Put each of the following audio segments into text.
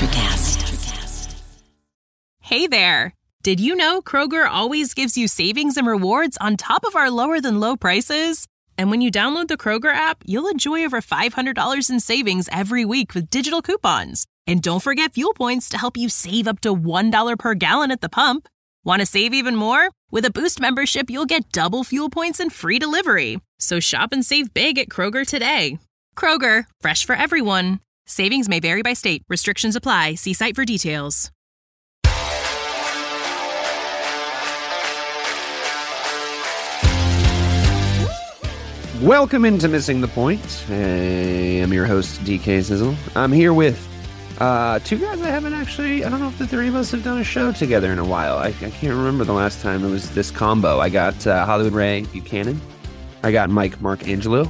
NutraCast. Hey there. Did you know Kroger always gives you savings and rewards on top of our lower than low prices? And when you download the Kroger app, you'll enjoy over $500 in savings every week with digital coupons. And don't forget fuel points to help you save up to $1 per gallon at the pump. Want to save even more? With a Boost membership, you'll get double fuel points and free delivery. So shop and save big at Kroger today. Kroger, fresh for everyone. Savings may vary by state. Restrictions apply. See site for details. Welcome into Missing the Point. Hey, I'm your host, DK Sizzle. I'm here with two guys I haven't actually, I don't know if the three of us have done a show together in a while. I can't remember the last time it was this combo. I got Hollywood Ray Buchanan. I got Mike Marcangelo.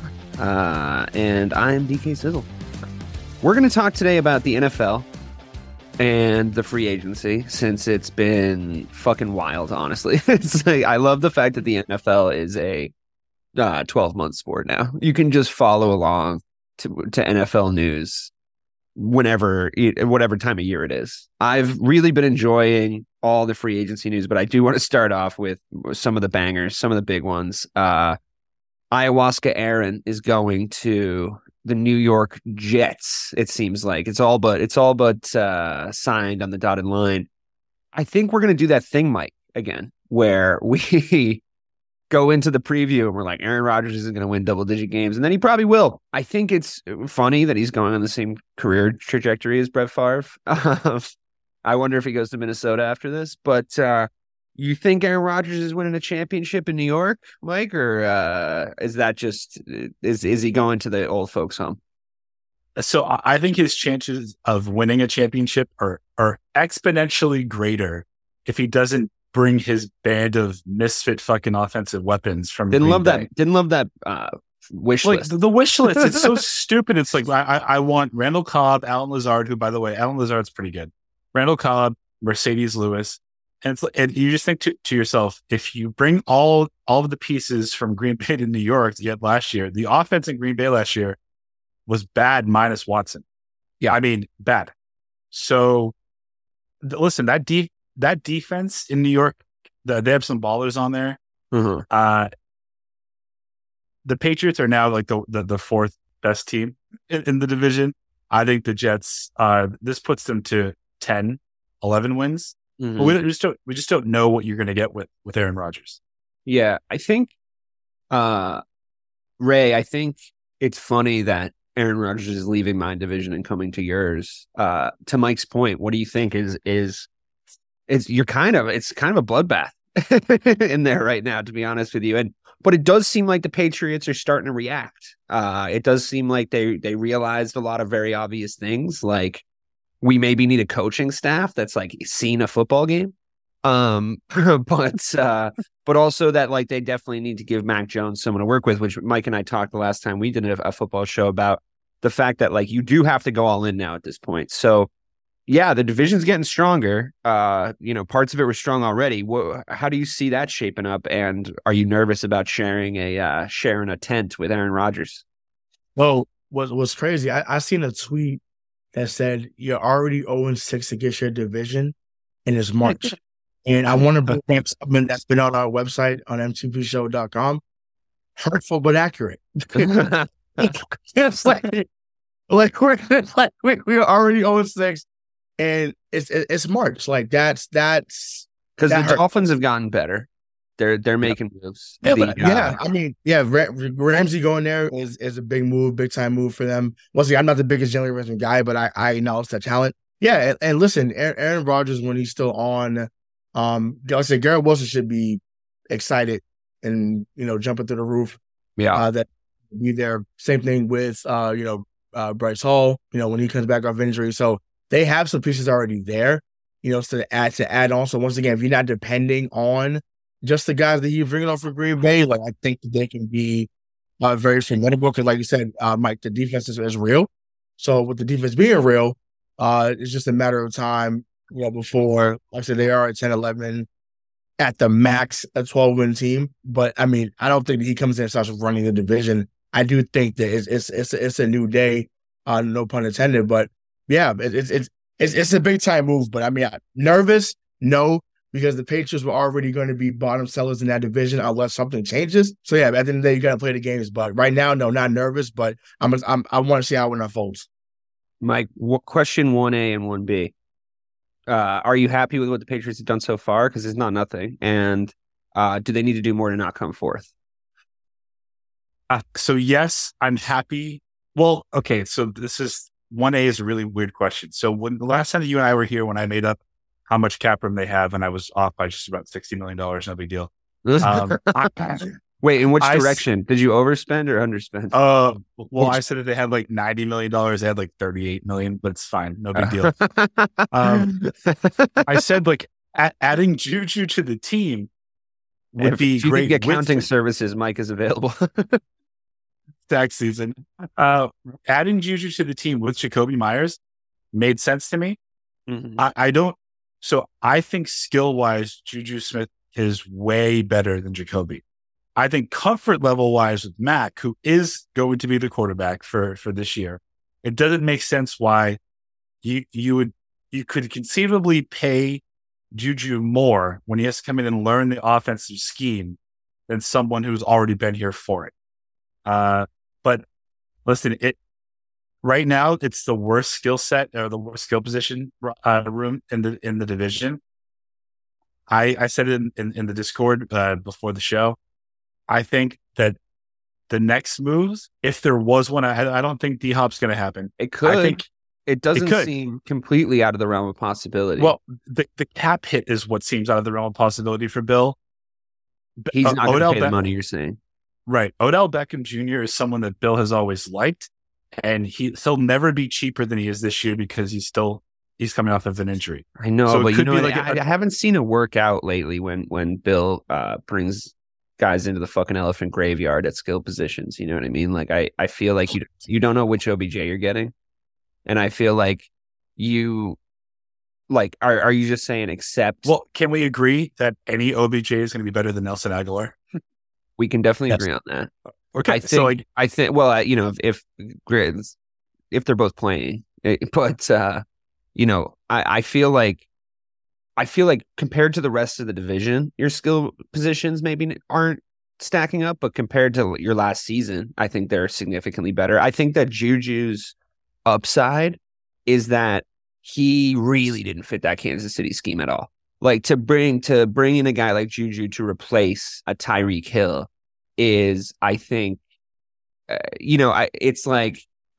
And I'm DK Sizzle. We're going to talk today about the NFL and the free agency, since it's been fucking wild, honestly. It's like, I love the fact that the NFL is a 12-month sport now. You can just follow along to NFL news whatever time of year it is. I've really been enjoying all the free agency news, but I do want to start off with some of the bangers, some of the big ones. Ayahuasca Aaron is going to the New York Jets. It seems like it's all but signed on the dotted line. I think we're going to do that thing, Mike, again, where we go into the preview and we're like, Aaron Rodgers isn't going to win double-digit games, and then he probably will. I think it's funny that he's going on the same career trajectory as Brett Favre. I wonder if he goes to Minnesota after this. But you think Aaron Rodgers is winning a championship in New York, Mike, or is that just is he going to the old folks' home? So I think his chances of winning a championship are exponentially greater if he doesn't bring his band of misfit fucking offensive weapons from Didn't Green love that wish list. The wish list. It's so stupid. It's like I want Randall Cobb, Alan Lazard, who, by the way, Alan Lazard's pretty good. Randall Cobb, Mercedes Lewis, and you just think to yourself, if you bring all of the pieces from Green Bay to New York you had last year, the offense in Green Bay last year was bad minus Watson. Yeah, I mean bad. So listen, that defense in New York, they have some ballers on there. Mm-hmm. The Patriots are now like the fourth best team in the division. I think the Jets, this puts them to 10, 11 wins. Mm-hmm. But we just don't know what you're going to get with Aaron Rodgers. Yeah, I think, Ray, I think it's funny that Aaron Rodgers is leaving my division and coming to yours. To Mike's point, what do you think it's kind of a bloodbath in there right now, to be honest with you. But it does seem like the Patriots are starting to react. It does seem like they realized a lot of very obvious things, like we maybe need a coaching staff that's like seen a football game. But also that like they definitely need to give Mac Jones someone to work with, which Mike and I talked the last time we did a football show about the fact that like you do have to go all in now at this point. So yeah, the division's getting stronger. Parts of it were strong already. How do you see that shaping up? And are you nervous about sharing a tent with Aaron Rodgers? Well, what's crazy, I seen a tweet that said you're already 0-6 against your division, and it's March. And I want to bring up something that's been on our website on mtpshow.com. Hurtful but accurate. It's like we're already 0-6. And it's March. Like that's because the Dolphins have gotten better. They're making moves. Ramsey going there is a big move, big time move for them. Once again, I'm not the biggest Jalen Ramsey guy, but I acknowledge that talent. Yeah, and listen, Aaron Rodgers, when he's still on, I say Garrett Wilson should be excited and jumping through the roof. Yeah, that be there. Same thing with Bryce Hall. When he comes back off injury, so. They have some pieces already there, to add on. So once again, if you're not depending on just the guys that you're bringing off for Green Bay, like I think that they can be very formidable. Because like you said, Mike, the defense is real. So with the defense being real, it's just a matter of time, before, like I said, they are at 10-11 at the max, a 12-win team. But I mean, I don't think that he comes in and starts running the division. I do think that it's a new day, no pun intended, but. Yeah, it's it's a big time move. But I mean, nervous? No, because the Patriots were already going to be bottom sellers in that division unless something changes. So yeah, at the end of the day, you got to play the games. But right now, no, not nervous. But I want to see how it unfolds. Mike, question 1A and 1B. Are you happy with what the Patriots have done so far? Because it's not nothing. And do they need to do more to not come fourth? So yes, I'm happy. Well, okay. So this is 1A is a really weird question. So when the last time that you and I were here, when I made up how much cap room they have, and I was off by just about $60 million, no big deal. Wait, in which direction? Did you overspend or underspend? Well, I said that they had like $90 million. They had like $38 million, but it's fine. No big deal. I said like adding Juju to the team would be if you great. Get accounting services, Mike is available. Tax season. Adding Juju to the team with Jakobi Meyers made sense to me. Mm-hmm. I don't. So I think skill wise, Juju Smith is way better than Jakobi. I think comfort level wise with Mac, who is going to be the quarterback for this year, it doesn't make sense why you could conceivably pay Juju more when he has to come in and learn the offensive scheme than someone who's already been here for it. But listen, right now it's the worst skill set or the worst skill position room in the division. I said it in the Discord before the show. I think that the next moves, if there was one, I don't think D-Hop's going to happen. It could. I think it doesn't seem completely out of the realm of possibility. Well, the cap hit is what seems out of the realm of possibility for Bill. He's not going to pay the money, you're saying. Right. Odell Beckham Jr. is someone that Bill has always liked, and he'll never be cheaper than he is this year because he's coming off of an injury. I know, so but I haven't seen it work out lately when Bill brings guys into the fucking elephant graveyard at skill positions. You know what I mean? Like I feel like you don't know which OBJ you're getting. And I feel like are you just saying accept? Well, can we agree that any OBJ is going to be better than Nelson Aguilar? We can definitely agree on that. Okay. If they're both playing, but I feel like compared to the rest of the division, your skill positions maybe aren't stacking up, but compared to your last season, I think they're significantly better. I think that Juju's upside is that he really didn't fit that Kansas City scheme at all. Like to bring in a guy like Juju to replace a Tyreek Hill is, I think, it's like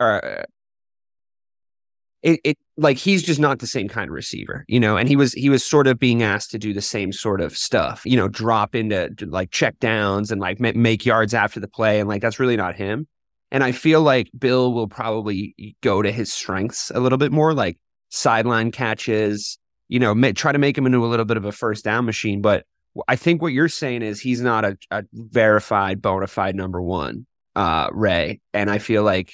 like he's just not the same kind of receiver, and he was sort of being asked to do the same sort of stuff, drop into like check downs and like make yards after the play. And like, that's really not him. And I feel like Bill will probably go to his strengths a little bit more, like sideline catches, try to make him into a little bit of a first down machine. But I think what you're saying is he's not a verified, bona fide number one, Ray. And I feel like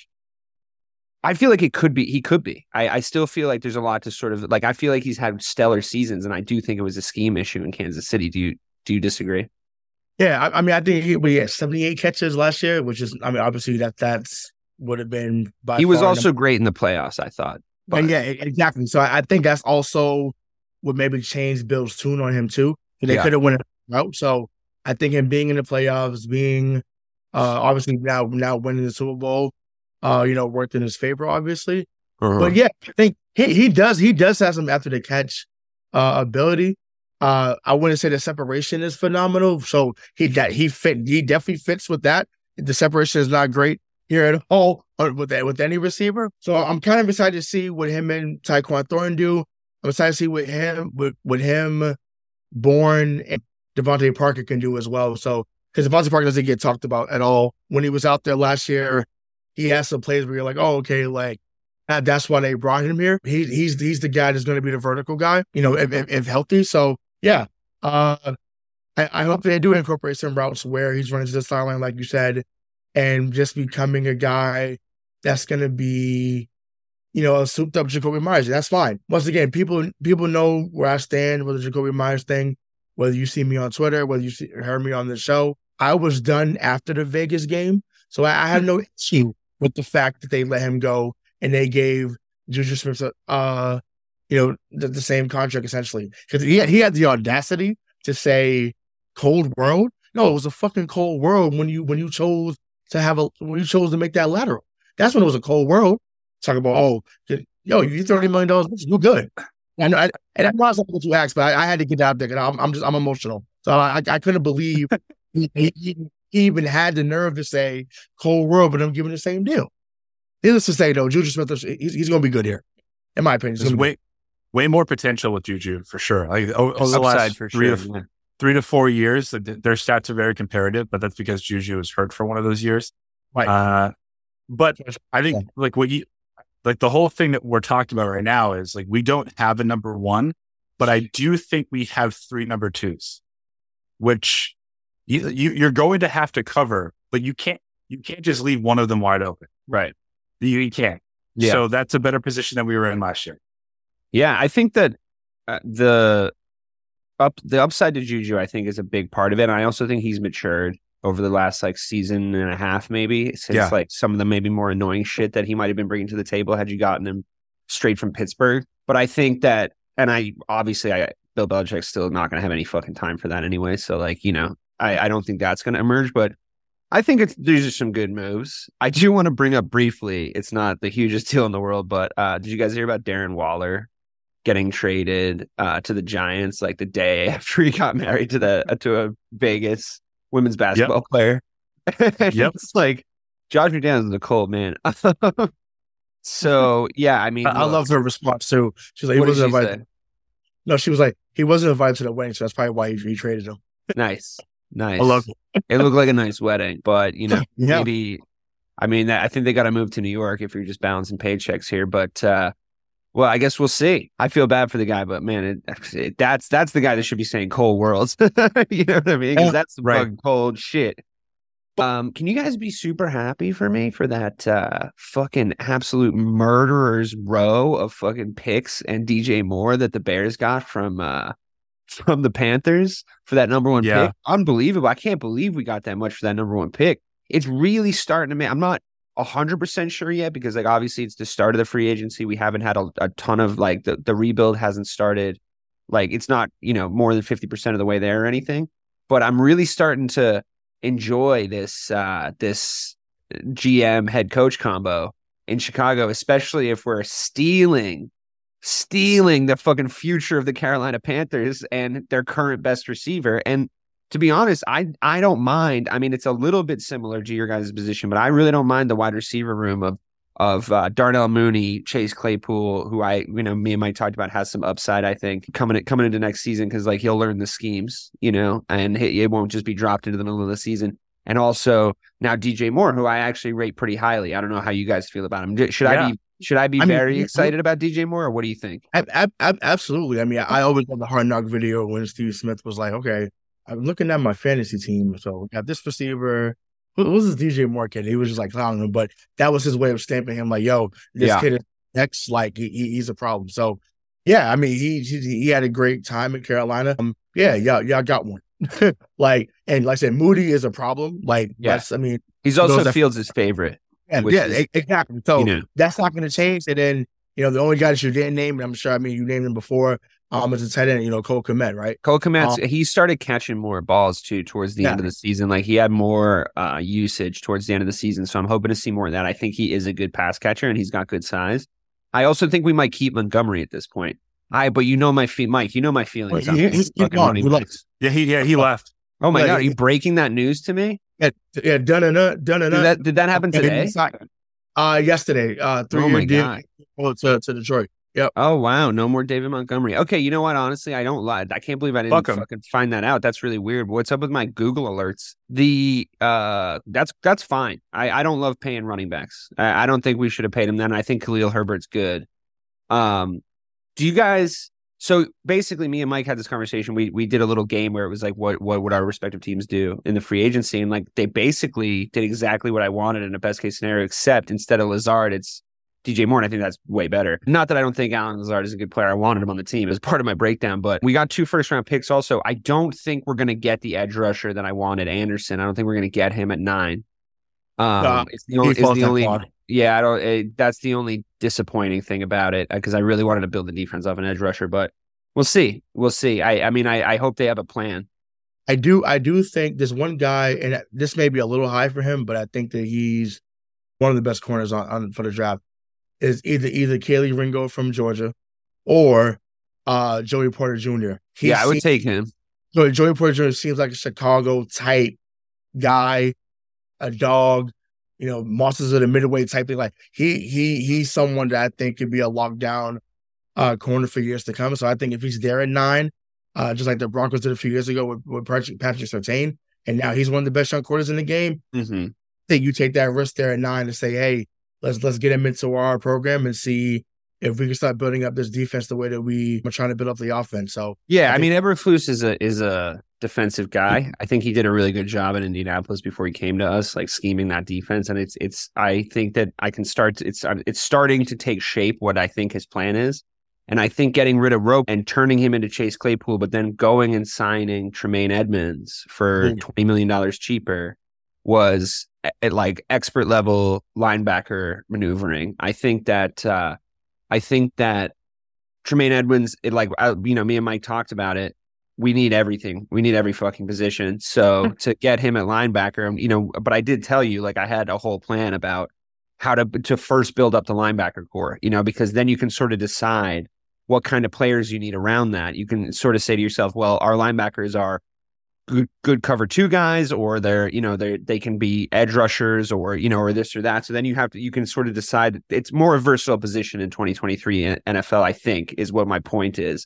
he could be. I still feel like there's a lot to sort of like, I feel like he's had stellar seasons, and I do think it was a scheme issue in Kansas City. Do you disagree? Yeah, I mean, I think we had 78 catches last year, which is, I mean, obviously that's would have been by he was far also great in the playoffs, I thought. And yeah, exactly. So I think that's also what maybe changed Bill's tune on him too. They could have went out. So I think him being in the playoffs, being obviously now winning the Super Bowl, worked in his favor, obviously. But yeah, I think he does have some after the catch ability. I wouldn't say the separation is phenomenal. So he definitely fits with that. The separation is not great here at all with any receiver. So I'm kind of excited to see what him and Tyquan Thornton do. I'm excited to see what him, Bourne, and Devontae Parker can do as well. So because Devontae Parker doesn't get talked about at all. When he was out there last year, he has some plays where you're like, oh, okay, like that's why they brought him here. He's the guy that's going to be the vertical guy, if healthy. So yeah, I hope they do incorporate some routes where he's running to the sideline, like you said, and just becoming a guy that's going to be, a souped up Jakobi Meyers. That's fine. Once again, people know where I stand with the Jakobi Meyers thing. Whether you see me on Twitter, whether you heard me on the show, I was done after the Vegas game, so I have no issue with the fact that they let him go and they gave Juju Smith the same contract essentially. Because he had the audacity to say cold world. No, it was a fucking cold world when you chose to make that lateral. That's when it was a cold world. Talk about, you $30 million, you're good. And that was something that you asked, but I had to get out there because I'm emotional. So I couldn't believe he even had the nerve to say cold world, but I'm giving the same deal. Needless to say, though, Juju Smith, he's going to be good here, in my opinion. There's way more potential with Juju for sure. Like over the last 3 to 4 years, their stats are very comparative, but that's because Juju was hurt for one of those years. Right. But I think the whole thing that we're talking about right now is like we don't have a number one, but I do think we have 3 number twos, which you're going to have to cover, but you can't just leave one of them wide open. Right. You can't. Yeah. So that's a better position than we were in last year. Yeah, I think that the upside to Juju, I think, is a big part of it. And I also think he's matured over the last season and a half, maybe, since some of the maybe more annoying shit that he might have been bringing to the table had you gotten him straight from Pittsburgh. But I think that, and Bill Belichick's still not going to have any fucking time for that anyway. So I don't think that's going to emerge, but I think these are some good moves. I do want to bring up briefly, it's not the hugest deal in the world, but did you guys hear about Darren Waller getting traded to the Giants the day after he got married to a Vegas women's basketball player? Yep. It's Josh McDaniels is a cold man. So yeah, I mean, I love her response too. She's like, he wasn't invited. No, she was like, he wasn't invited to the wedding, so that's probably why he traded him. Nice. I love it. It looked like a nice wedding, but maybe. I mean, I think they got to move to New York if you're just balancing paychecks here. But well, I guess we'll see. I feel bad for the guy, but man, that's the guy that should be saying cold worlds. You know what I mean? Because that's fucking cold shit. Can you guys be super happy for me for that fucking absolute murderer's row of fucking picks and DJ Moore that the Bears got from the Panthers for that number one pick? Unbelievable. I can't believe we got that much for that number one pick. It's really starting to make, I'm not 100% sure yet because obviously it's the start of the free agency. We haven't had a ton of the rebuild hasn't started. It's not, more than 50% of the way there or anything, but I'm really starting to enjoy this GM head coach combo in Chicago, especially if we're stealing the fucking future of the Carolina Panthers and their current best receiver. And to be honest, I don't mind. I mean, it's a little bit similar to your guys' position, but I really don't mind the wide receiver room of Darnell Mooney, Chase Claypool, who me and Mike talked about has some upside, I think, coming into next season because he'll learn the schemes, and it won't just be dropped into the middle of the season. And also now DJ Moore, who I actually rate pretty highly. I don't know how you guys feel about him. Should I be very excited about DJ Moore, or what do you think? Absolutely. I mean, I always love the Hard Knock video when Steve Smith was like, okay, I'm looking at my fantasy team. So we got this receiver. Who was this DJ Moore kid? He was just clowning him, but that was his way of stamping him this kid is X, he's a problem. So yeah, I mean, he had a great time in Carolina. Y'all got one. And like I said, Moody is a problem. He's also Fields' favorite. Exactly. So that's not going to change. And then, the only guy that you didn't name, and I'm sure, you named him before, is a tight end, Cole Kmet, right? Cole Kmet, he started catching more balls too towards the end of the season. He had more usage towards the end of the season. So I'm hoping to see more of that. I think he is a good pass catcher and he's got good size. I also think we might keep Montgomery at this point. But Mike, my feelings. He's gone. He left. Oh my God, are you breaking that news to me? Yeah, done. Did that happen today? Yesterday. 3-year deal to Detroit. Yep. Oh wow, no more David Montgomery. Okay, you know what? Honestly, I don't lie. I can't believe I didn't fucking find that out. That's really weird. What's up with my Google alerts? That's fine. I don't love paying running backs. I don't think we should have paid him then. I think Khalil Herbert's good. Do you guys? So basically, me and Mike had this conversation. We did a little game where it was what would our respective teams do in the free agency, and they basically did exactly what I wanted in a best case scenario, except instead of Lazard, it's DJ Moore, and I think that's way better. Not that I don't think Allen Lazard is a good player. I wanted him on the team as part of my breakdown, but we got 2 first-round picks also. I don't think we're going to get the edge rusher that I wanted, Anderson. I don't think we're going to get him at 9. It's the only Yeah, I don't. That's the only disappointing thing about it because I really wanted to build the defense off an edge rusher, but we'll see. We'll see. I mean, I hope they have a plan. I do think there's one guy, and this may be a little high for him, but I think that he's one of the best corners on for the draft. Is either Kelee Ringo from Georgia or Joey Porter Jr. I would take him. So Joey Porter Jr. seems like a Chicago type guy, a dog, monsters of the midway type thing. Like he's someone that I think could be a lockdown corner for years to come. So I think if he's there at 9, just like the Broncos did a few years ago with Patrick Surtain, and now he's one of the best young corners in the game. Mm-hmm. I think you take that risk there at 9 to say, hey, let's get him into our program and see if we can start building up this defense the way that we are trying to build up the offense. So yeah, I mean, Eberflus is a defensive guy. I think he did a really good job in Indianapolis before he came to us, like scheming that defense. And it's I think that I can start. It's starting to take shape what I think his plan is. And I think getting rid of Rope and turning him into Chase Claypool, but then going and signing Tremaine Edmonds for $20 million cheaper was like expert level linebacker maneuvering. I think that Tremaine Edmonds, me and Mike talked about it. We need everything. We need every fucking position. So to get him at linebacker, but I did tell you, like, I had a whole plan about how to first build up the linebacker core, because then you can sort of decide what kind of players you need around that. You can sort of say to yourself, well, our linebackers are good cover 2 guys, or they can be edge rushers, or this or that. So then you can sort of decide. It's more a versatile position in 2023 NFL, I think, is what my point is.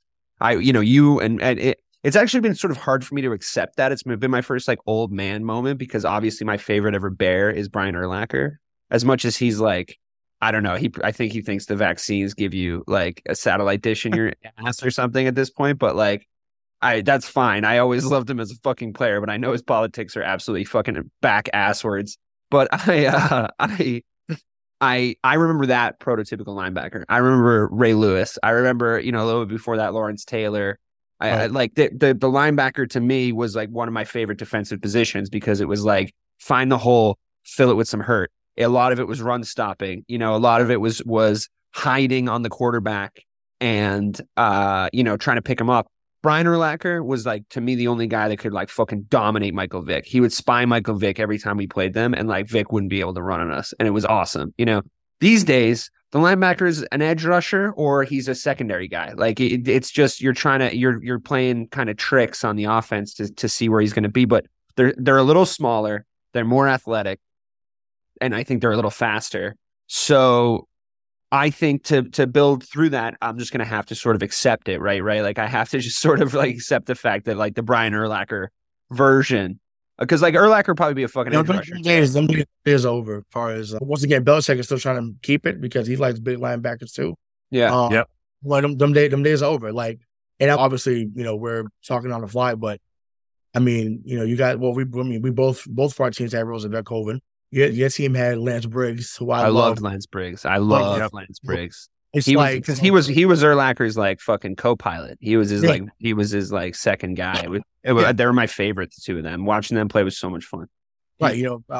It's actually been sort of hard for me to accept that. It's been my first like old man moment, because obviously my favorite ever Bear is Brian Urlacher. As much as he's like, I don't know, I think he thinks the vaccines give you like a satellite dish in your ass or something at this point, but like, that's fine. I always loved him as a fucking player, but I know his politics are absolutely fucking back asswards. But I remember that prototypical linebacker. I remember Ray Lewis. I remember, a little bit before that, Lawrence Taylor. I like the linebacker to me was like one of my favorite defensive positions, because it was like find the hole, fill it with some hurt. A lot of it was run stopping. A lot of it was hiding on the quarterback and trying to pick him up. Brian Urlacher was like, to me, the only guy that could like fucking dominate Michael Vick. He would spy Michael Vick every time we played them, and like Vick wouldn't be able to run on us. And it was awesome. These days, the linebacker is an edge rusher or he's a secondary guy. Like it's just, you're playing kind of tricks on the offense to see where he's going to be, but they're a little smaller. They're more athletic. And I think they're a little faster. So I think to build through that, I'm just going to have to sort of accept it, right? Like I have to just sort of like accept the fact that like the Brian Urlacher version, because like Urlacher would probably be a fucking edge rusher. Them days over. As far as once again, Belichick is still trying to keep it because he likes big linebackers too. Yeah. Yep. Well, them days are over. Like, and obviously, we're talking on the fly, but I mean, you got we both of our teams had Roosevelt Colvin. Your team had Lance Briggs, who I loved Lance Briggs. Lance Briggs. It's because he was Urlacher's like fucking co-pilot. He was his like second guy. They were my favorite, the two of them. Watching them play was so much fun. Right,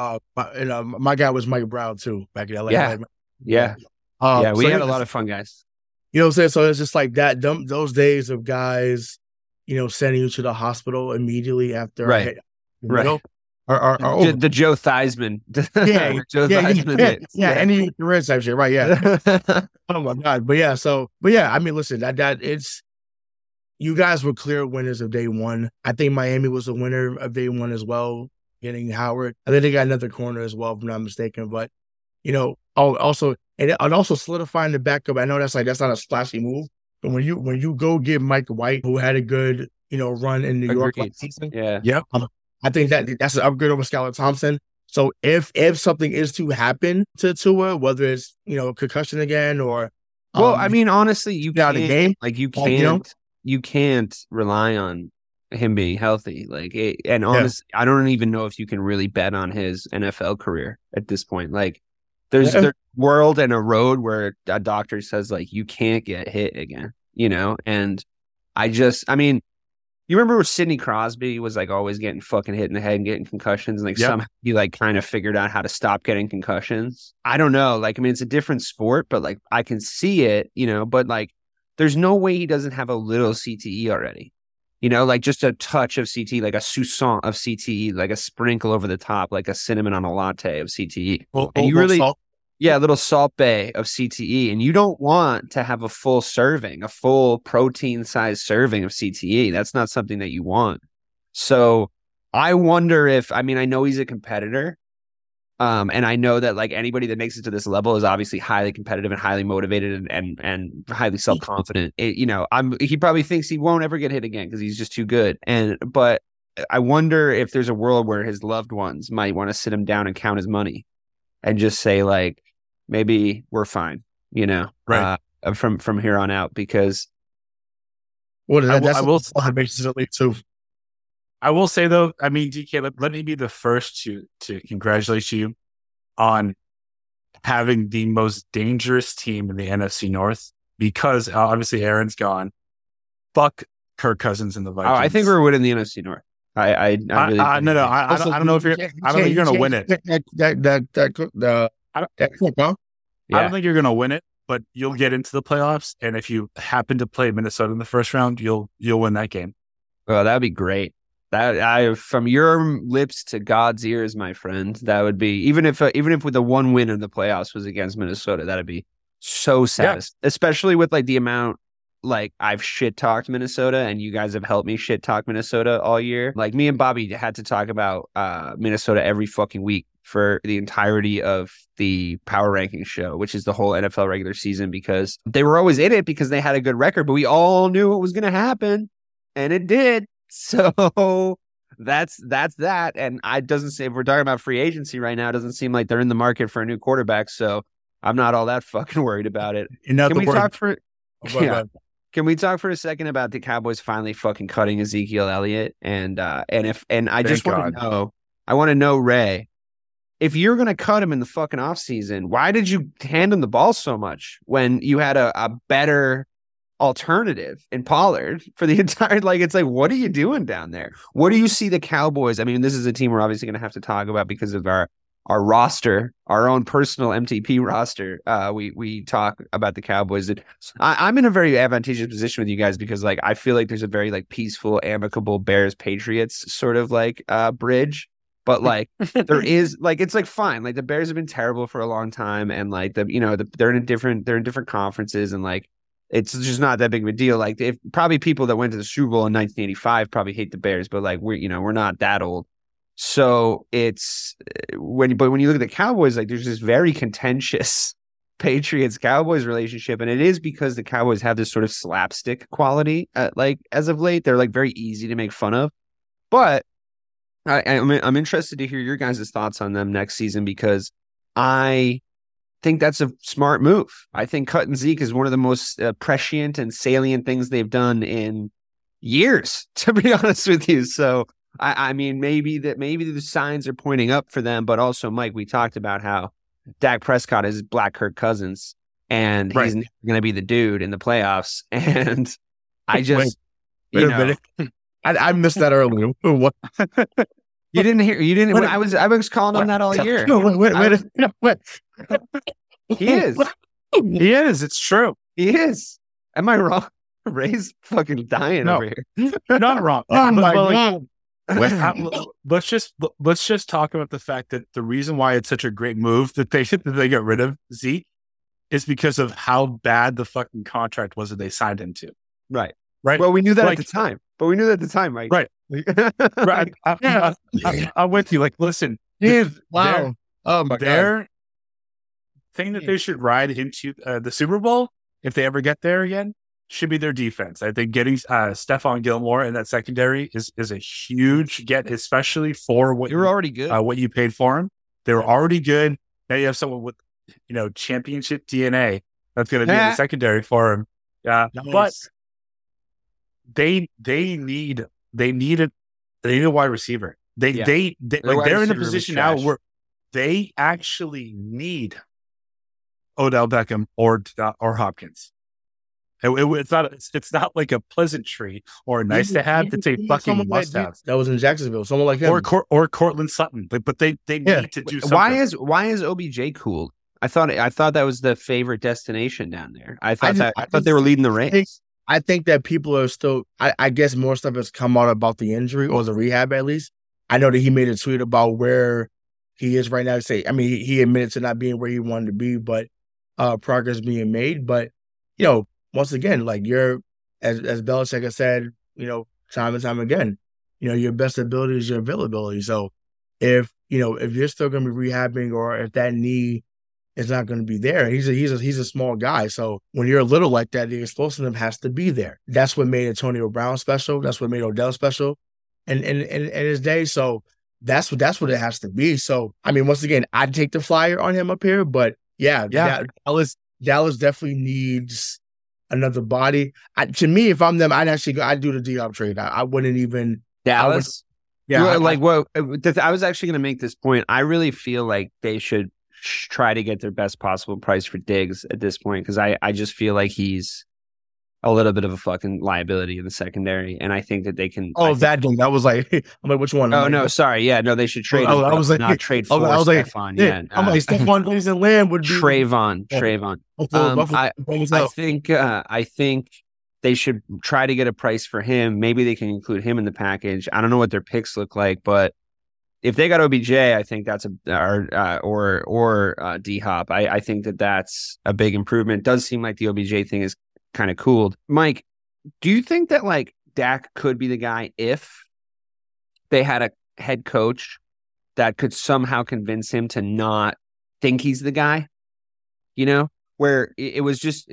my guy was Mike Brown too back in LA. Yeah. We had a lot of fun guys. You know what I'm saying? So it's just like that. Those days of guys, sending you to the hospital immediately after, right. Are over. The Joe Theismann. Any career type shit, right? Yeah. Oh my God. But yeah, I mean, listen, that it's, you guys were clear winners of day one. I think Miami was a winner of day one as well, getting Howard. I think they got another corner as well, if I'm not mistaken. But also solidifying the backup. I know that's not a splashy move, but when you go get Mike White, who had a good run in New York last season, I think that's an upgrade over Skylar Thompson. So if something is to happen to Tua, whether it's concussion again or I mean, honestly, you can't, the game. Like you can't rely on him being healthy. Like, and honestly, I don't even know if you can really bet on his NFL career at this point. Like, there's a world and a road where a doctor says like you can't get hit again. And I mean, You remember where Sidney Crosby was like always getting fucking hit in the head and getting concussions, and like somehow he like kind of figured out how to stop getting concussions. I don't know. Like, I mean, it's a different sport, but like I can see it, but like there's no way he doesn't have a little CTE already. Like just a touch of CTE, like a soupçon of CTE, like a sprinkle over the top, like a cinnamon on a latte of CTE. And you really, a little salt bay of CTE. And you don't want to have a full protein sized serving of CTE. That's not something that you want. So I wonder I know he's a competitor. And I know that like anybody that makes it to this level is obviously highly competitive and highly motivated and highly self-confident. He probably thinks he won't ever get hit again because he's just too good. But I wonder if there's a world where his loved ones might want to sit him down and count his money and just say like, maybe we're fine, right. From here on out, because I will say though, I mean, DK, let me be the first to congratulate you on having the most dangerous team in the NFC North, because obviously Aaron's gone. Fuck Kirk Cousins and the Vikings. Oh, I think we're winning the NFC North. I don't know if you're. I don't think you're going to win it. I don't think you're going to win it, but you'll get into the playoffs, and if you happen to play Minnesota in the first round, you'll win that game. Oh, that'd be great. That from your lips to God's ears, my friend. That would be even if with the one win in the playoffs was against Minnesota, that'd be so sad, especially with like the amount like I've shit talked Minnesota and you guys have helped me shit talk Minnesota all year. Like me and Bobby had to talk about Minnesota every fucking week for the entirety of the power rankings show, which is the whole NFL regular season, because they were always in it because they had a good record, but we all knew what was going to happen, and it did. So that's that. And it doesn't say, if we're talking about free agency right now, it doesn't seem like they're in the market for a new quarterback. So I'm not all that fucking worried about it. Can we talk for a second about the Cowboys finally fucking cutting Ezekiel Elliott? I want to know, Ray, if you're going to cut him in the fucking offseason, why did you hand him the ball so much when you had a better alternative in Pollard for the entire, like, it's like, what are you doing down there? What do you see the Cowboys? I mean, this is a team we're obviously going to have to talk about because of our roster, our own personal MTP roster. We talk about the Cowboys. I'm in a very advantageous position with you guys because like, I feel like there's a very like peaceful, amicable Bears Patriots sort of like bridge. But like there is like, it's like fine. Like the Bears have been terrible for a long time. And like they're in different conferences, and like, it's just not that big of a deal. Like if probably people that went to the Super Bowl in 1985 probably hate the Bears, but like we're not that old. So it's when you look at the Cowboys, like there's this very contentious Patriots Cowboys relationship. And it is because the Cowboys have this sort of slapstick quality, like as of late, they're like very easy to make fun of. But I'm interested to hear your guys' thoughts on them next season, because I think that's a smart move. I think cutting Zeke is one of the most prescient and salient things they've done in years, to be honest with you. So, I mean, maybe the signs are pointing up for them, but also, Mike, we talked about how Dak Prescott is Black Kirk Cousins, and he's going to be the dude in the playoffs. And I just, I missed that earlier. What? You didn't hear? You didn't? I was calling on that all year. No, wait. He is. He is. It's true. He is. Am I wrong? Ray's fucking dying over here. You're not wrong. Oh my God. Let's just talk about the fact that the reason why it's such a great move that they get rid of Zeke is because of how bad the fucking contract was that they signed him to. Right. Well, we knew that at the time. Right? Right. I'm with you. Like, listen, wow. Oh my God. Their thing that they should ride into the Super Bowl, if they ever get there again, should be their defense. I think getting Stephon Gilmore in that secondary is a huge get, especially for what you were already good. What you paid for him. They were already good. Now you have someone with championship DNA that's going to be in the secondary for him. Nice. But they need a wide receiver. They're in a position now where they actually need Odell Beckham or Hopkins. It's not like a pleasantry or nice to have. It's a fucking must have. That was in Jacksonville. Someone like him or Cortland Sutton. But they need to do something. Why is OBJ cool? I thought that was the favorite destination down there. I thought they were leading the race. I think that people are still. I guess more stuff has come out about the injury or the rehab at least. I know that he made a tweet about where he is right now. He admitted to not being where he wanted to be, but progress being made. But once again, like as Belichick has said, time and time again, your best ability is your availability. So if you're still going to be rehabbing, or if that knee is not going to be there, he's a small guy. So when you're a little like that, the explosiveness has to be there. That's what made Antonio Brown special. That's what made Odell special, and his day. So that's what it has to be. So once again, I'd take the flyer on him up here, but Dallas definitely needs another body. To me, if I'm them, I'd do the D-Hop trade. I wouldn't even Dallas. I was actually going to make this point. I really feel like they should try to get their best possible price for Diggs at this point, because I just feel like he's a little bit of a fucking liability in the secondary, and I think that they can. That was like, I'm like, which one? Oh no, sorry, they should trade. I was like, not trade for I was like, Stephon. I'm like, Stephon Diggs and Lamb would be Trayvon. I think they should try to get a price for him. Maybe they can include him in the package. I don't know what their picks look like, but if they got OBJ, I think that's or D-Hop. I think that's a big improvement. It does seem like the OBJ thing is kind of cooled. Mike, do you think that like Dak could be the guy if they had a head coach that could somehow convince him to not think he's the guy? Where it was just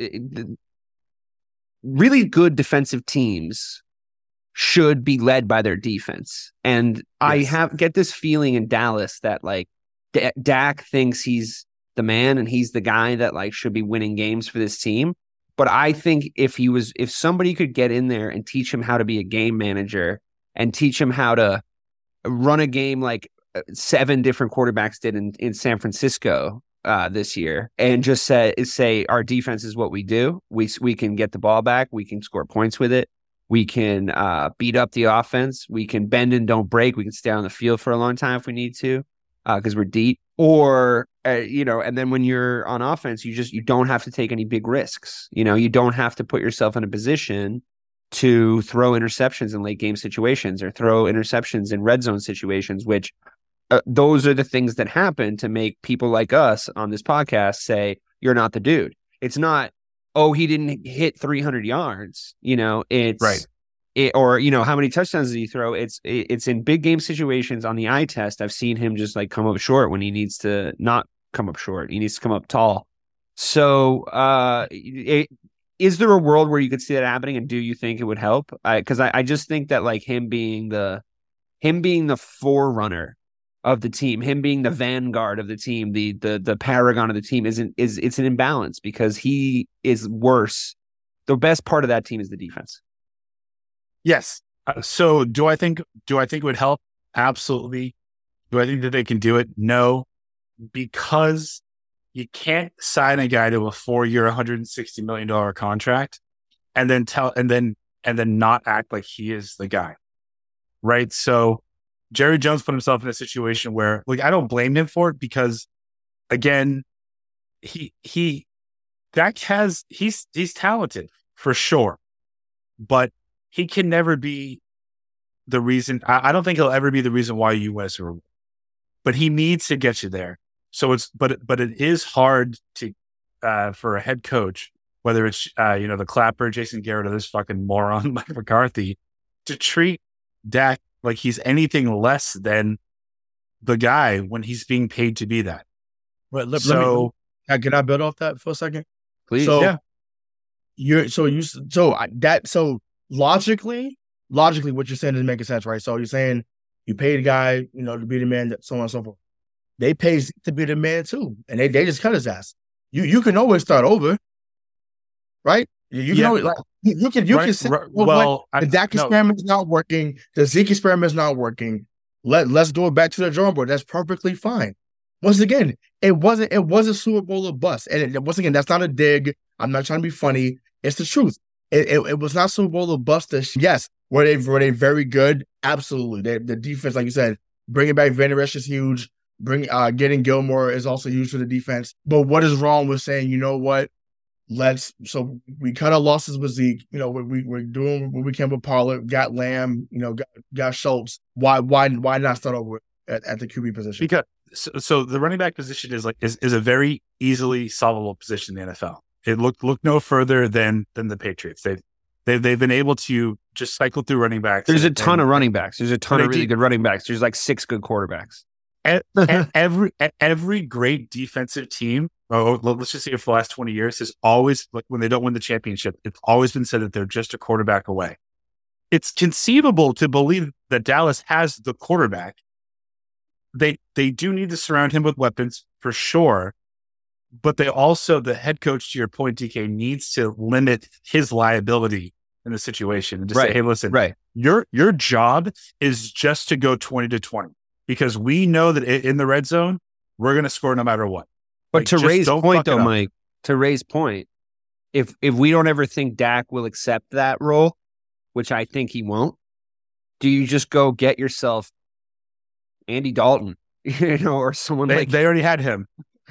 really good defensive teams should be led by their defense. And yes. I get this feeling in Dallas that like Dak thinks he's the man and he's the guy that like should be winning games for this team. But I think if somebody could get in there and teach him how to be a game manager and teach him how to run a game like 7 different quarterbacks did in San Francisco this year, and just say our defense is what we do. We can get the ball back. We can score points with it. We can beat up the offense. We can bend and don't break. We can stay on the field for a long time if we need to, because we're deep. Or and then when you're on offense, you don't have to take any big risks. You don't have to put yourself in a position to throw interceptions in late game situations or throw interceptions in red zone situations, which those are the things that happen to make people like us on this podcast say, you're not the dude. It's not, he didn't hit 300 yards. It's right. Or how many touchdowns did he throw? It's in big game situations on the eye test. I've seen him just like come up short when he needs to not come up short. He needs to come up tall. So is there a world where you could see that happening? And do you think it would help? Because I just think that like him being the forerunner of the team, him being the vanguard of the team, the paragon of the team it's an imbalance, because he is worse. The best part of that team is the defense. Yes. So do I think it would help? Absolutely. Do I think that they can do it? No, because you can't sign a guy to a 4-year, $160 million contract and then not act like he is the guy. Right. So Jerry Jones put himself in a situation where, like, I don't blame him for it, because again, he's talented for sure, but he can never be the reason. I don't think he'll ever be the reason why you win a Super Bowl, but he needs to get you there. So but it is hard to for a head coach, whether it's the Clapper, Jason Garrett, or this fucking moron Mike McCarthy, to treat Dak like he's anything less than the guy when he's being paid to be that. Right. Can I build off that for a second? Please. So, yeah. Logically, what you're saying is making sense, right? So you're saying you pay the guy, to be the man, so on and so forth. They pay Zeke to be the man too, and they just cut his ass. You can always start over, right? You can always you can say, the Dak experiment is not working, the Zeke experiment is not working. Let's go back to the drawing board. That's perfectly fine. Once again, it was a Super Bowl of bust, and once again, that's not a dig. I'm not trying to be funny. It's the truth. It was not Super Bowl or bust. Yes, were they very good? Absolutely. The defense, like you said, bringing back Van Der Esch is huge. Getting Gilmore is also huge for the defense. But what is wrong with saying, you know what? So we cut our losses with Zeke. We're doing what we can with Pollard. Got Lamb. Got Schultz. Why not start over at the QB position? Because so the running back position is a very easily solvable position in the NFL. It look no further than the Patriots. They've been able to just cycle through running backs. There's a ton of running backs. There's a ton of really good running backs. There's like 6 good quarterbacks. Every great defensive team, let's just say for the last 20 years, has always, like when they don't win the championship, it's always been said that they're just a quarterback away. It's conceivable to believe that Dallas has the quarterback. They do need to surround him with weapons for sure, but they also, the head coach, to your point, DK, needs to limit his liability in the situation and just say, hey, listen, your job is just to go 20-20. Because we know that in the red zone, we're going to score no matter what. But to Ray's point, though, Mike, to Ray's point, if we don't ever think Dak will accept that role, which I think he won't, do you just go get yourself Andy Dalton, or someone like... They already had him.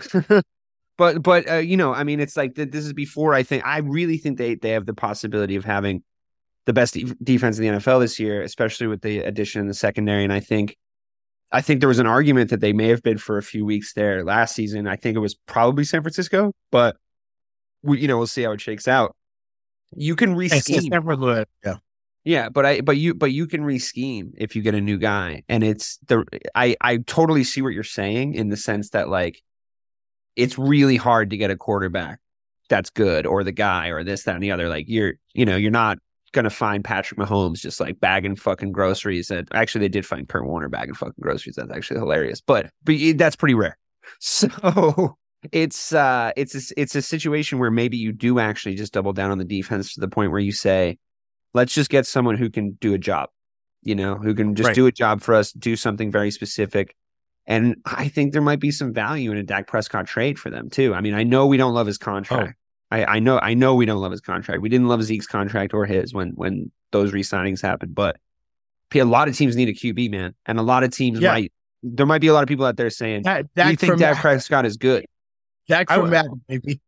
But I mean, it's like this is before I really think they have the possibility of having the best defense in the NFL this year, especially with the addition in the secondary. And I think there was an argument that they may have been for a few weeks there last season. I think it was probably San Francisco, but we'll see how it shakes out. You can re-scheme. Yeah, but you can re-scheme if you get a new guy, and I totally see what you're saying in the sense that like it's really hard to get a quarterback that's good, or the guy, or this, that, and the other. Like you're not going to find Patrick Mahomes just like bagging fucking groceries. Actually, they did find Kurt Warner bagging fucking groceries. That's actually hilarious, but that's pretty rare. So it's a situation where maybe you do actually just double down on the defense to the point where you say, let's just get someone who can do a job, who can just do a job for us, do something very specific. And I think there might be some value in a Dak Prescott trade for them too. I mean, I know we don't love his contract. I know we don't love his contract. We didn't love Zeke's contract or his when those re-signings happened. But a lot of teams need a QB, man. And a lot of teams there might be a lot of people out there saying, do you think Dak Prescott is good? Dak for Matt, maybe.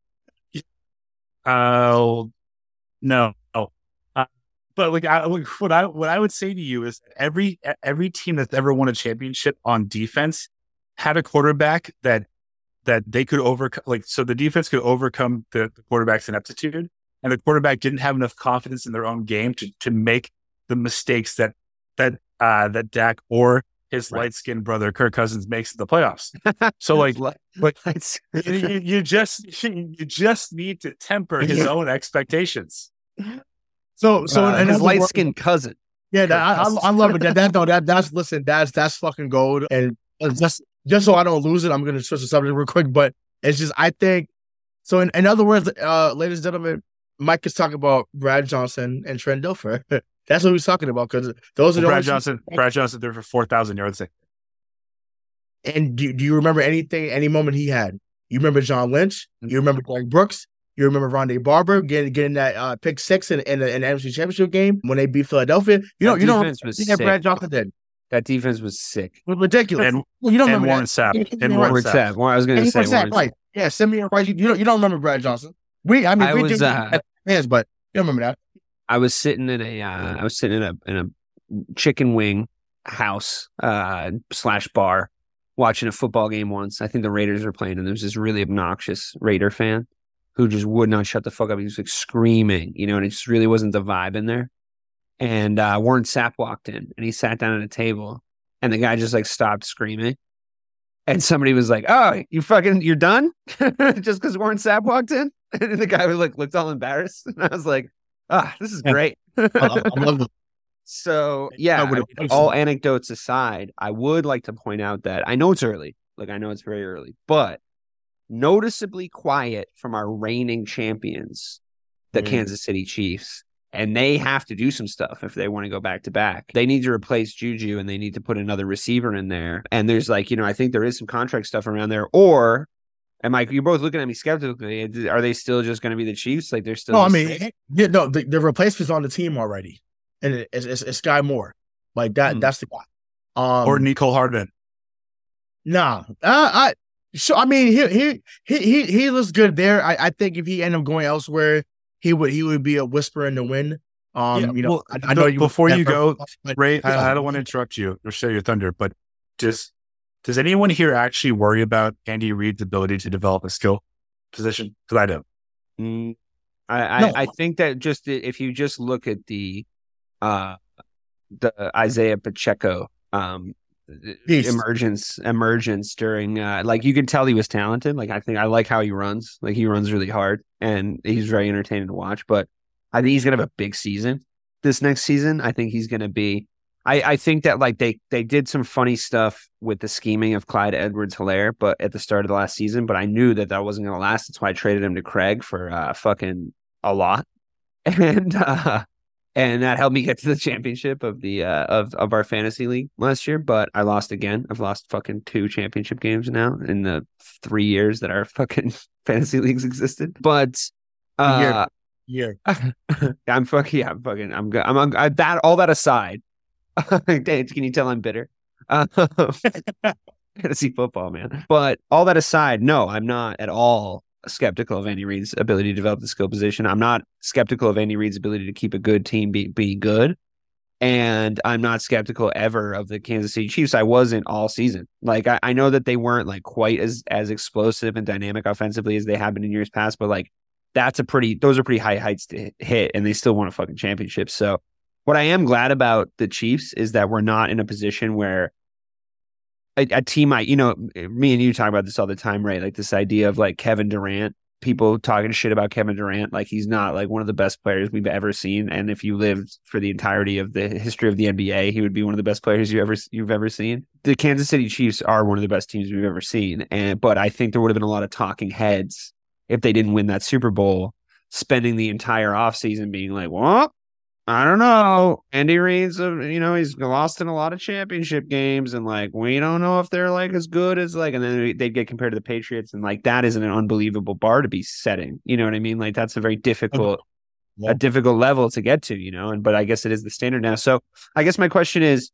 No. But what I would say to you is every team that's ever won a championship on defense had a quarterback that they could overcome. Like, so the defense could overcome the quarterback's ineptitude, and the quarterback didn't have enough confidence in their own game to make the mistakes that Dak or his light-skinned brother Kirk Cousins makes in the playoffs. So you just need to temper his own expectations. So and his light-skinned cousin. Yeah, I love it. That's fucking gold. And just so I don't lose it, I'm going to switch the subject real quick. But it's just, I think, so in other words, ladies and gentlemen, Mike is talking about Brad Johnson and Trent Dilfer. That's what he's talking about, because those are the Brad Johnson threw for 4,000 yards. And do you remember any moment he had? You remember John Lynch? You remember Greg Brooks? You remember Rondé Barber getting that pick 6 in the NFC Championship game when they beat Philadelphia? You don't think Brad Johnson did. That defense was sick. It was ridiculous. And you don't remember Warren Sapp. And Warren Sapp. I was going to say Warren Sapp. Right. Yeah, Simeon Rice. You don't remember Brad Johnson. We do fans, but you don't remember that. I was sitting in a chicken wing house / bar watching a football game once. I think the Raiders were playing, and there was this really obnoxious Raider fan who just would not shut the fuck up. He was like screaming, and it just really wasn't the vibe in there. And Warren Sapp walked in, and he sat down at a table, and the guy just like stopped screaming. And somebody was like, "Oh, you're done?" Just because Warren Sapp walked in, and the guy was like looked all embarrassed, and I was like, this is great." I love it. So yeah, all anecdotes aside, I would like to point out that I know it's early, I know it's very early, but noticeably quiet from our reigning champions, the Kansas City Chiefs. And they have to do some stuff if they want to go back to back. They need to replace Juju, and they need to put another receiver in there. And there's I think there is some contract stuff around there. You're both looking at me skeptically. Are they still just going to be the Chiefs? Like they're still? No, I mean, the replacement's on the team already, and it's Sky Moore. Like that. That's the guy. Or Nicole Hardman. Nah, I mean, he looks good there. I think if he ended up going elsewhere, he would be a whisper in the wind. I know you. Before you go, Ray, I don't want to interrupt you or steal your thunder, but does anyone here actually worry about Andy Reid's ability to develop a skill position? Because I don't. I think that just if you just look at the Isaiah Pacheco emergence during like you could tell he was talented. Like I like how he runs. Like he runs really hard and he's very entertaining to watch. But I think he's gonna have a big season this next season. I think he's gonna be. I think that like they did some funny stuff with the scheming of Clyde Edwards-Helaire, but at the start of the last season. But I knew that wasn't gonna last. That's why I traded him to Craig for fucking a lot, and that helped me get to the championship of the of our fantasy league last year. But I lost again. I've lost fucking 2 championship games now in the 3 years that our fucking fantasy leagues existed. But yeah, I'm that all that aside. Can you tell I'm bitter? Fantasy football, man. But all that aside, no, I'm not at all skeptical of Andy Reid's ability to develop the skill position. I'm not skeptical of Andy Reid's ability to keep a good team be good. And I'm not skeptical ever of the Kansas City Chiefs. I wasn't all season. Like I know that they weren't like quite as explosive and dynamic offensively as they have been in years past, but like those are pretty high heights to hit, and they still won a fucking championship. So what I am glad about the Chiefs is that we're not in a position where a team me and you talk about this all the time, right? Like this idea of like Kevin Durant, people talking shit about Kevin Durant, like he's not like one of the best players we've ever seen. And if you lived for the entirety of the history of the NBA, he would be one of the best players you've ever seen. The Kansas City Chiefs are one of the best teams we've ever seen. But I think there would have been a lot of talking heads if they didn't win that Super Bowl, spending the entire offseason being like, well, I don't know. Andy Reid's, he's lost in a lot of championship games, and like we don't know if they're like as good as like, and then they'd get compared to the Patriots, and like that isn't an unbelievable bar to be setting. You know what I mean? Like that's a very difficult level to get to. But I guess it is the standard now. So I guess my question is,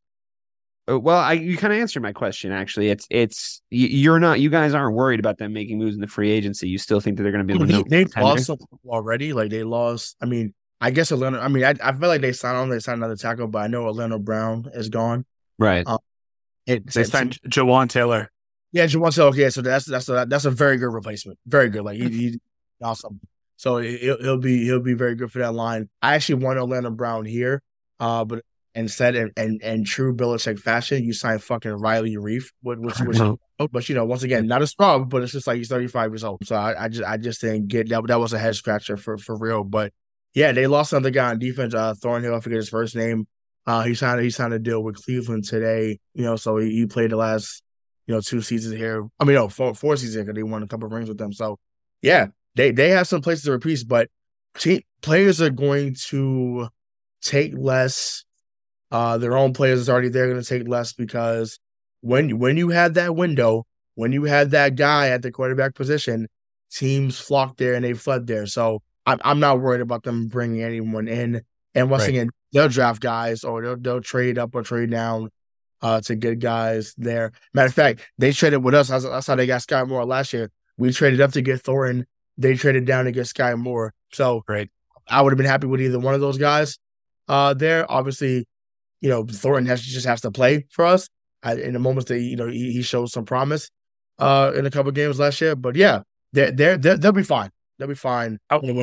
you kind of answered my question actually. It's you guys aren't worried about them making moves in the free agency. You still think that they're going to be they've lost something already. Like they lost. I mean. I guess Atlanta. I mean, I feel like they signed another tackle, but I know Orlando Brown is gone. Right. They signed Jawan Taylor. Yeah, Jawan Taylor. Okay, so that's a very good replacement. Very good. Like he awesome. So he'll be very good for that line. I actually want Orlando Brown here, but instead, in true Belichick fashion, you sign fucking Riley Reef, which but once again, not a straw, but it's just like he's 35 years old. So I just didn't get that. That was a head scratcher for real, but. Yeah, they lost another guy on defense, Thornhill. I forget his first name. He signed a deal with Cleveland today. So he played the last 2 seasons here. I mean, no, 4 seasons because they won a couple of rings with them. So yeah, they have some places to replace, but players are going to take less. Their own players are already there going to take less because when you had that window, when you had that guy at the quarterback position, teams flocked there and they fled there. So. I'm not worried about them bringing anyone in. And once again, they'll draft guys or they'll trade up or trade down to get guys there. Matter of fact, they traded with us. That's how they got Sky Moore last year. We traded up to get Thorin. They traded down to get Sky Moore. So I would have been happy with either one of those guys there. Obviously, Thorin has to play for us in the moments that he showed some promise in a couple of games last year. But yeah, they'll be fine. They'll be fine.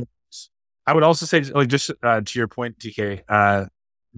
I would also say, like, just to your point, DK,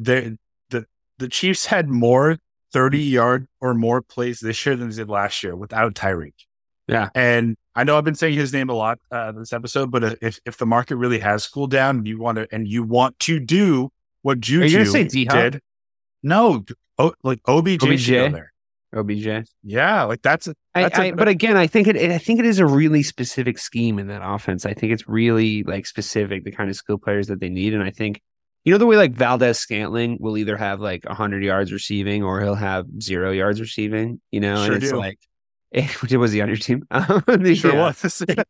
the Chiefs had more 30-yard or more plays this year than they did last year without Tyreek. Yeah. And I know I've been saying his name a lot this episode, but if the market really has cooled down and you want to do what Juju did, no, like OBJ should go there. OBJ. Yeah, like but again, I think it is a really specific scheme in that offense. I think it's really like specific, the kind of skill players that they need. And I think, the way like Valdez-Scantling will either have like 100 yards receiving or he'll have 0 yards receiving, and it's like Was he on your team? Sure was.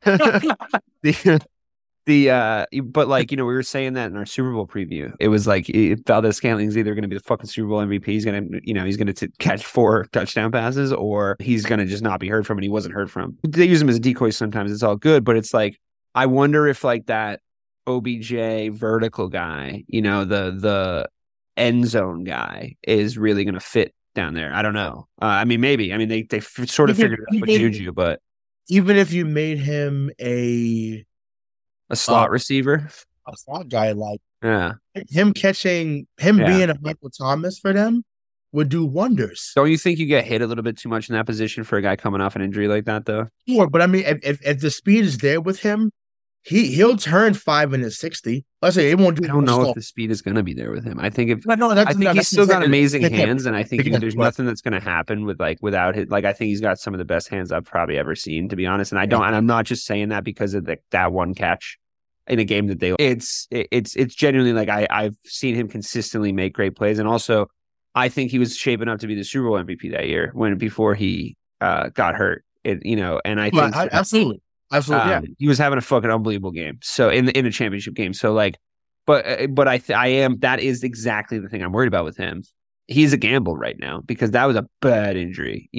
But like, we were saying that in our Super Bowl preview. It was like Valdez-Scantling's either going to be the fucking Super Bowl MVP. He's going to, he's going to catch 4 touchdown passes, or he's going to just not be heard from, and he wasn't heard from. They use him as a decoy sometimes. It's all good, but it's like, I wonder if like that OBJ vertical guy, the end zone guy, is really going to fit down there. I don't know. I mean, maybe. I mean, they sort of figured it out with Juju, but even if you made him a slot receiver, a slot guy, like him being a Michael Thomas for them would do wonders. Don't you think you get hit a little bit too much in that position for a guy coming off an injury like that, though? Sure, but I mean, if the speed is there with him, he'll turn 5 in his 60. Let's say it won't do. I don't know if the speed is going to be there with him. I think he's still got amazing hands, and I think there's nothing that's going to happen without his. Like, I think he's got some of the best hands I've probably ever seen, to be honest. And and I'm not just saying that because of that one catch in a game that it's genuinely like I've seen him consistently make great plays, and also I think he was shaping up to be the Super Bowl MVP that year before he got hurt. And I think absolutely. Yeah. He was having a fucking unbelievable game. So in a championship game. So like, but that is exactly the thing I'm worried about with him. He's a gamble right now because that was a bad injury,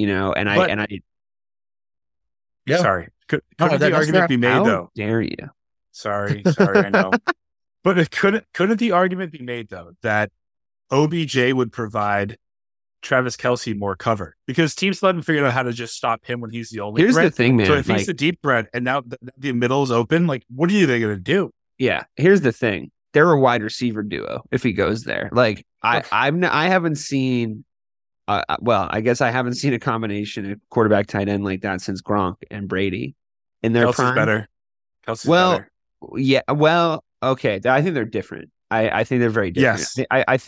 Sorry. Could the argument be made though? Dare you? Sorry, I know. But couldn't the argument be made though that OBJ would provide Travis Kelce more cover, because teams still haven't figured out how to just stop him when he's the only Here's threat. The thing, man. So if he's the deep threat and now the middle is open, like, what are they going to do? Yeah. Here's the thing. They're a wide receiver duo if he goes there. Like, I haven't seen, I guess I haven't seen a combination of quarterback tight end like that since Gronk and Brady in their prime. Better. Kelsey's better. Yeah. Well, okay. I think they're different. I think they're very different. Yes.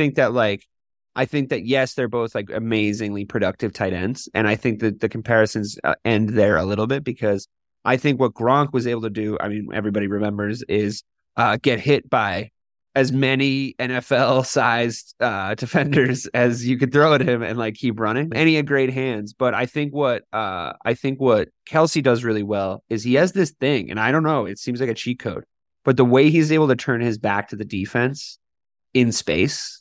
I think that, yes, they're both like amazingly productive tight ends. And I think that the comparisons end there a little bit, because I think what Gronk was able to do, I mean, everybody remembers, is get hit by as many NFL-sized defenders as you could throw at him and like keep running. And he had great hands. But I think what Kelce does really well is he has this thing, and I don't know, it seems like a cheat code, but the way he's able to turn his back to the defense in space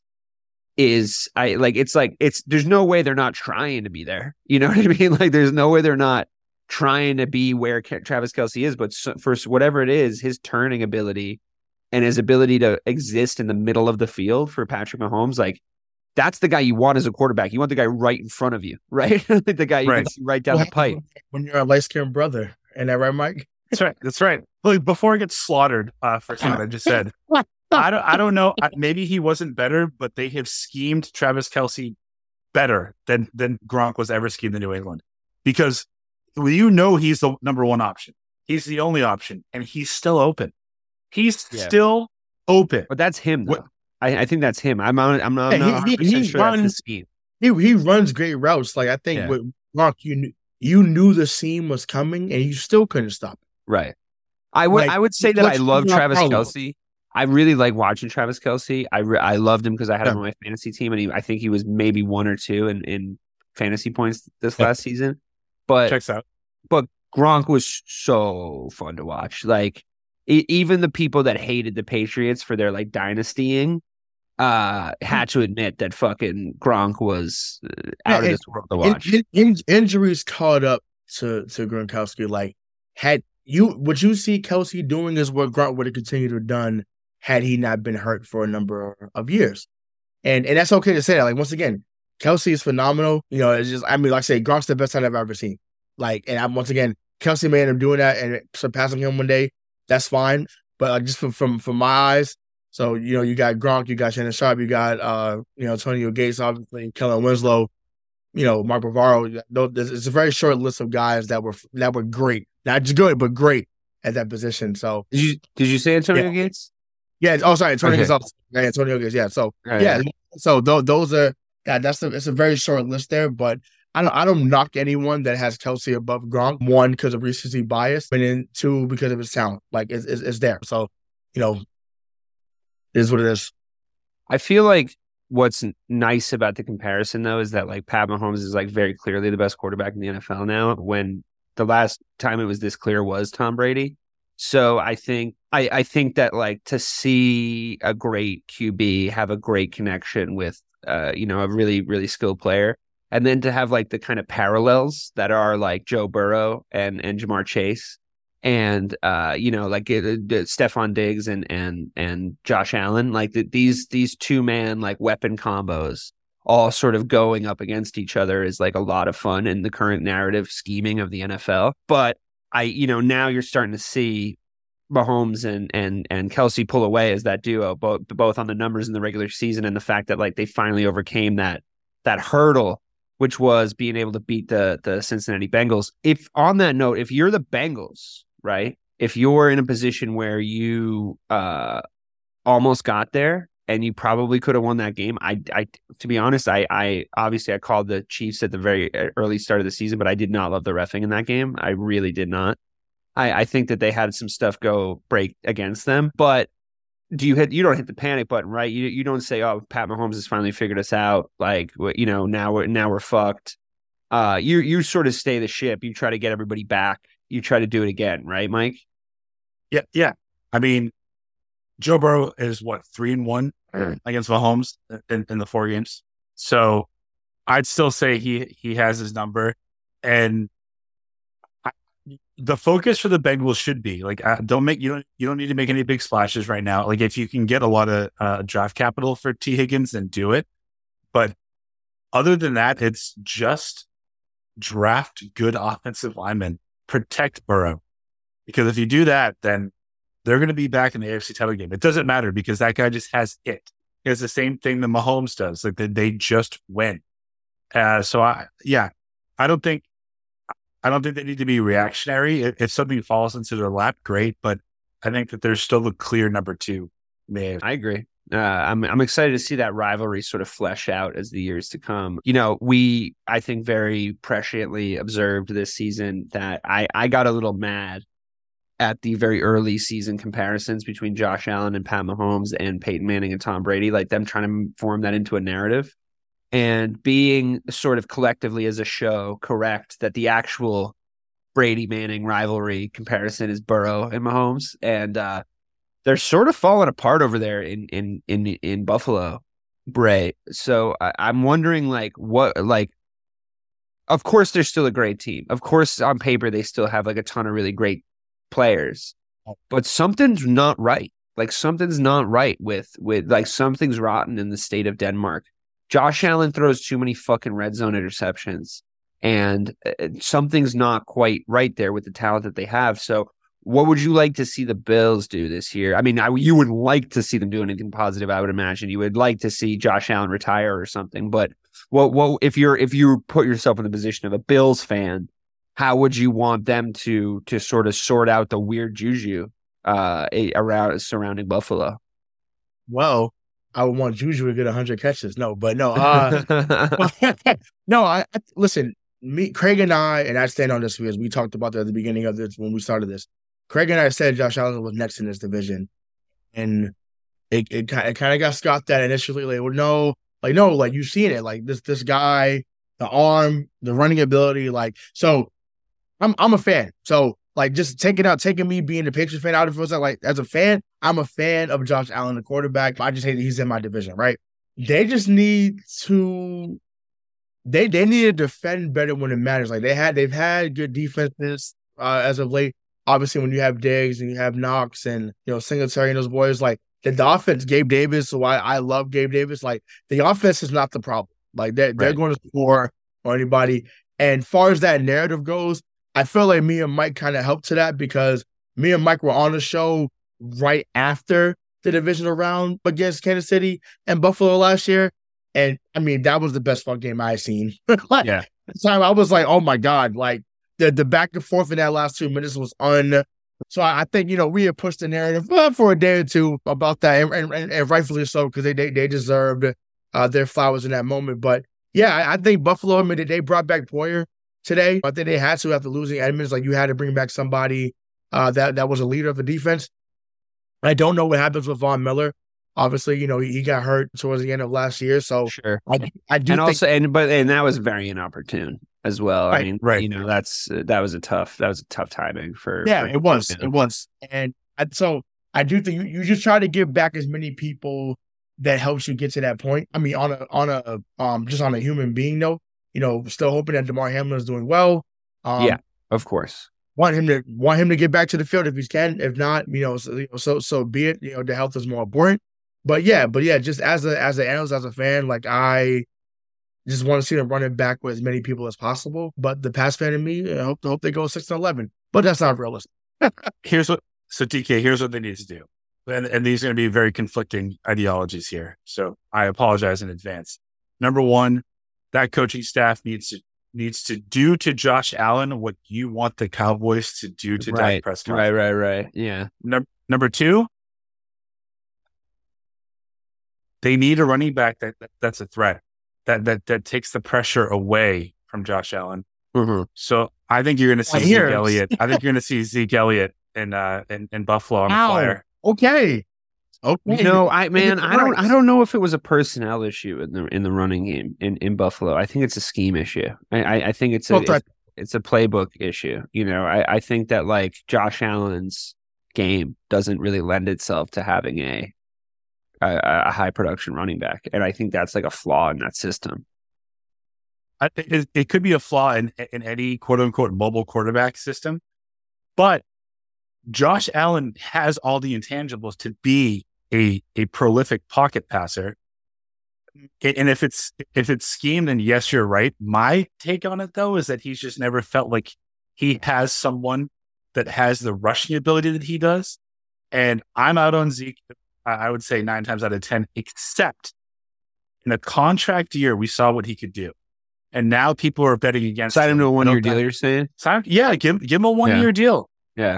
is there's no way they're not trying to be there. You know what I mean? Like, there's no way they're not trying to be where Travis Kelce is, but for whatever it is, his turning ability and his ability to exist in the middle of the field for Patrick Mahomes, like, that's the guy you want as a quarterback. You want the guy right in front of you, right? The guy you can see right down the pipe. When you're a light-skinned brother. Isn't that right, Mike? That's right. Look, before I get slaughtered for something I just said, I don't know. Maybe he wasn't better, but they have schemed Travis Kelce better than Gronk was ever schemed in New England, because he's the number one option. He's the only option, and he's still open. He's still open. But that's him, though. I think that's him. I'm not 100% sure that's the scheme. He runs great routes. Like, I think with Gronk, you knew the seam was coming, and you still couldn't stop it. Right. I would say that I love Travis Kelce. I really like watching Travis Kelce. I loved him because I had him on my fantasy team, and I think he was maybe 1 or 2 in fantasy points this last season. But checks out. But Gronk was so fun to watch. Like, even the people that hated the Patriots for their like dynastying had to admit that fucking Gronk was out of this world to watch. Injuries caught up to Gronkowski. Like, would you see Kelce doing is what Gronk would have continued to have done had he not been hurt for a number of years. And that's okay to say that. Like, once again, Kelce is phenomenal. It's just, I mean, like I say, Gronk's the best I've ever seen. Like, and once again, Kelce may end up doing that and surpassing him one day. That's fine. But just from my eyes, so, you got Gronk, you got Shannon Sharp, you got, Antonio Gates, obviously, Kellen Winslow, Mark Bavaro. It's a very short list of guys that were great. Not just good, but great at that position. So did you say Antonio Gates? Yeah. Oh, sorry, Antonio Gates. Yeah, Antonio Gates. Yeah. So So those are it's a very short list there, but I don't knock anyone that has Kelce above Gronk. 1, because of recency bias, and then 2, because of his talent. Like, it's there. So, it is what it is. I feel like what's nice about the comparison though is that like Pat Mahomes is like very clearly the best quarterback in the NFL now, when the last time it was this clear was Tom Brady. So I think that like to see a great QB have a great connection with a really, really skilled player, and then to have like the kind of parallels that are like Joe Burrow and Jamar Chase and like Stephon Diggs and Josh Allen, like these 2-man like weapon combos all sort of going up against each other is like a lot of fun in the current narrative scheming of the NFL. But now you're starting to see Mahomes and Kelsey pull away as that duo, both on the numbers in the regular season and the fact that like they finally overcame that hurdle, which was being able to beat the Cincinnati Bengals. If on that note, if you're the Bengals, right, if you're in a position where you almost got there and you probably could have won that game, I to be honest, I obviously I called the Chiefs at the very early start of the season, but I did not love the reffing in that game. I really did not. I think that they had some stuff go break against them, but you don't hit the panic button, right? You don't say, oh, Pat Mahomes has finally figured us out. Like, now we're fucked. You sort of stay the ship. You try to get everybody back. You try to do it again, right, Mike? Yeah. I mean, Joe Burrow is 3-1 against Mahomes in the 4 games. So I'd still say he has his number, and the focus for the Bengals should be like, you don't need to make any big splashes right now. Like if you can get a lot of draft capital for T Higgins, then do it. But other than that, it's just draft good offensive linemen, protect Burrow, because if you do that, then they're going to be back in the AFC title game. It doesn't matter because that guy just has it. He has the same thing that Mahomes does. Like they just win. So I don't think they need to be reactionary. If something falls into their lap, great. But I think that there's still a clear number 2. I agree. I'm excited to see that rivalry sort of flesh out as the years to come. We, I think, very presciently observed this season that I got a little mad at the very early season comparisons between Josh Allen and Pat Mahomes and Peyton Manning and Tom Brady, like them trying to form that into a narrative. And being sort of collectively as a show correct that the actual Brady Manning rivalry comparison is Burrow and Mahomes, and they're sort of falling apart over there in Buffalo, Bray. So I'm wondering of course they're still a great team. Of course on paper they still have like a ton of really great players, but something's not right. Like something's not right with like something's rotten in the state of Denmark. Josh Allen throws too many fucking red zone interceptions, and something's not quite right there with the talent that they have. So what would you like to see the Bills do this year? I mean, you would like to see them do anything positive, I would imagine. You would like to see Josh Allen retire or something. But what if you put yourself in the position of a Bills fan, how would you want them to sort of sort out the weird juju around surrounding Buffalo? Well, I would want Juju to get 100 catches. No. Listen, Craig and I stand on this because we talked about that at the beginning of this when we started this. Craig and I said Josh Allen was next in this division, and it kind of got scoffed at initially. Like you've seen it, like this guy, the arm, the running ability, like so. I'm a fan. So like just taking me being the Patriots fan out of it, like as a fan, I'm a fan of Josh Allen, the quarterback. I just hate that he's in my division, right? They just need to they need to defend better when it matters. Like they've had good defenses as of late. Obviously, when you have Diggs and you have Knox and Singletary and those boys, like the offense, Gabe Davis. So I love Gabe Davis. Like the offense is not the problem. Like they're going to score on anybody. And far as that narrative goes, I feel like me and Mike kind of helped to that because me and Mike were on the show right after the divisional round against Kansas City and Buffalo last year. And I mean, that was the best fun game I've seen. At the time, I was like, oh my God, like the back and forth in that last 2 minutes was So I think, we had pushed the narrative for a day or two about that, and rightfully so, because they deserved their flowers in that moment. But yeah, I think Buffalo, I mean, they brought back Poyer today. I think they had to after losing Edmonds. Like you had to bring back somebody that was a leader of the defense. I don't know what happens with Von Miller Obviously, he got hurt towards the end of last year, so Sure. I do And think also, and that was very inopportune as well. I Right, mean, right. that was a tough timing for. yeah, for it was. him. It was. And so I do think you just try to give back as many people that helps you get to that point. I mean, just on a human being note, still hoping that DeMar Hamlin is doing well. Yeah, of course. Want him to get back to the field if he can. If not, so be it. The health is more important. But yeah, just as an analyst, as a fan, like I just want to see them running back with as many people as possible. But the past fan in me, I hope they go 6-11. But that's not realistic. So DK, here's what they need to do. And these are going to be very conflicting ideologies here. So I apologize in advance. Number one, that coaching staff needs to do to Josh Allen what you want the Cowboys to do to Dak Prescott. Right. Yeah. Number two, they need a running back that's a threat, that takes the pressure away from Josh Allen. Mm-hmm. So I think you're going to see Zeke Elliott. I think you're going to see Zeke Elliott in Buffalo on the flyer. Okay. I don't know if it was a personnel issue in the running game in Buffalo. I think it's a scheme issue. I think it's a playbook issue. I think that like Josh Allen's game doesn't really lend itself to having a high production running back, and I think that's like a flaw in that system. I think it could be a flaw in any quote unquote mobile quarterback system, but Josh Allen has all the intangibles to be a prolific pocket passer. And if it's schemed, then yes, you're right. My take on it though is that he's just never felt like he has someone that has the rushing ability that he does. And I'm out on Zeke, I would say 9 times out of 10, except in a contract year, we saw what he could do. And now people are betting against him to a 1-year deal, you're saying? Give him a 1-year deal. Yeah.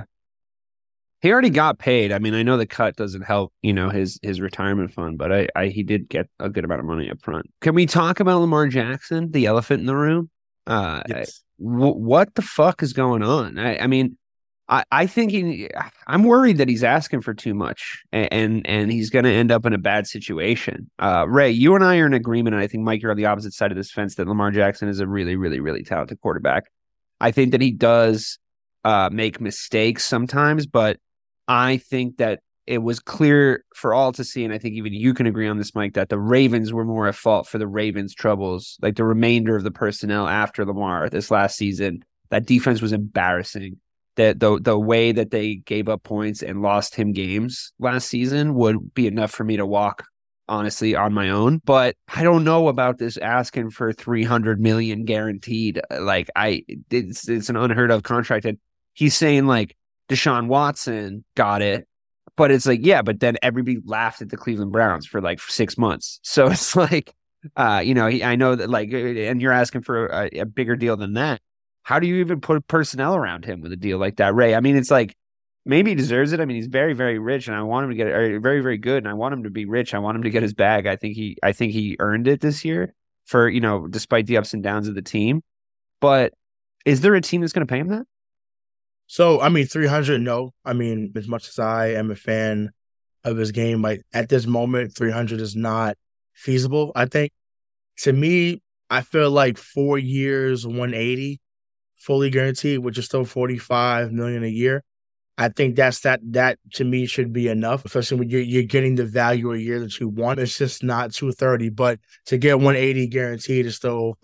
He already got paid. I mean, I know the cut doesn't help, his retirement fund, but he did get a good amount of money up front. Can we talk about Lamar Jackson, the elephant in the room? Yes. What the fuck is going on? I mean, I think I'm worried that he's asking for too much and he's going to end up in a bad situation. Ray, you and I are in agreement, and I think Mike, you're on the opposite side of this fence, that Lamar Jackson is a really, really, really talented quarterback. I think that he does make mistakes sometimes, but I think that it was clear for all to see, and I think even you can agree on this, Mike, that the Ravens were more at fault for the Ravens' troubles, like the remainder of the personnel after Lamar this last season. That defense was embarrassing. That the way that they gave up points and lost him games last season would be enough for me to walk, honestly, on my own. But I don't know about this asking for $300 million guaranteed. Like it's an unheard of contract. And he's saying like Deshaun Watson got it, but it's like, yeah, but then everybody laughed at the Cleveland Browns for like 6 months. So it's like, I know that like, and you're asking for a bigger deal than that. How do you even put personnel around him with a deal like that, Ray? I mean, it's like, maybe he deserves it. I mean, he's very, very rich, and I want him to get very, very good, and I want him to be rich. I want him to get his bag. I think he earned it this year for, despite the ups and downs of the team. But is there a team that's going to pay him that? So, I mean, 300, no. I mean, as much as I am a fan of his game, like at this moment, 300 is not feasible. I think, to me, I feel like 4 years, 180, fully guaranteed, which is still $45 million a year. I think that to me should be enough, especially when you're getting the value a year that you want. It's just not 230, but to get 180 guaranteed is still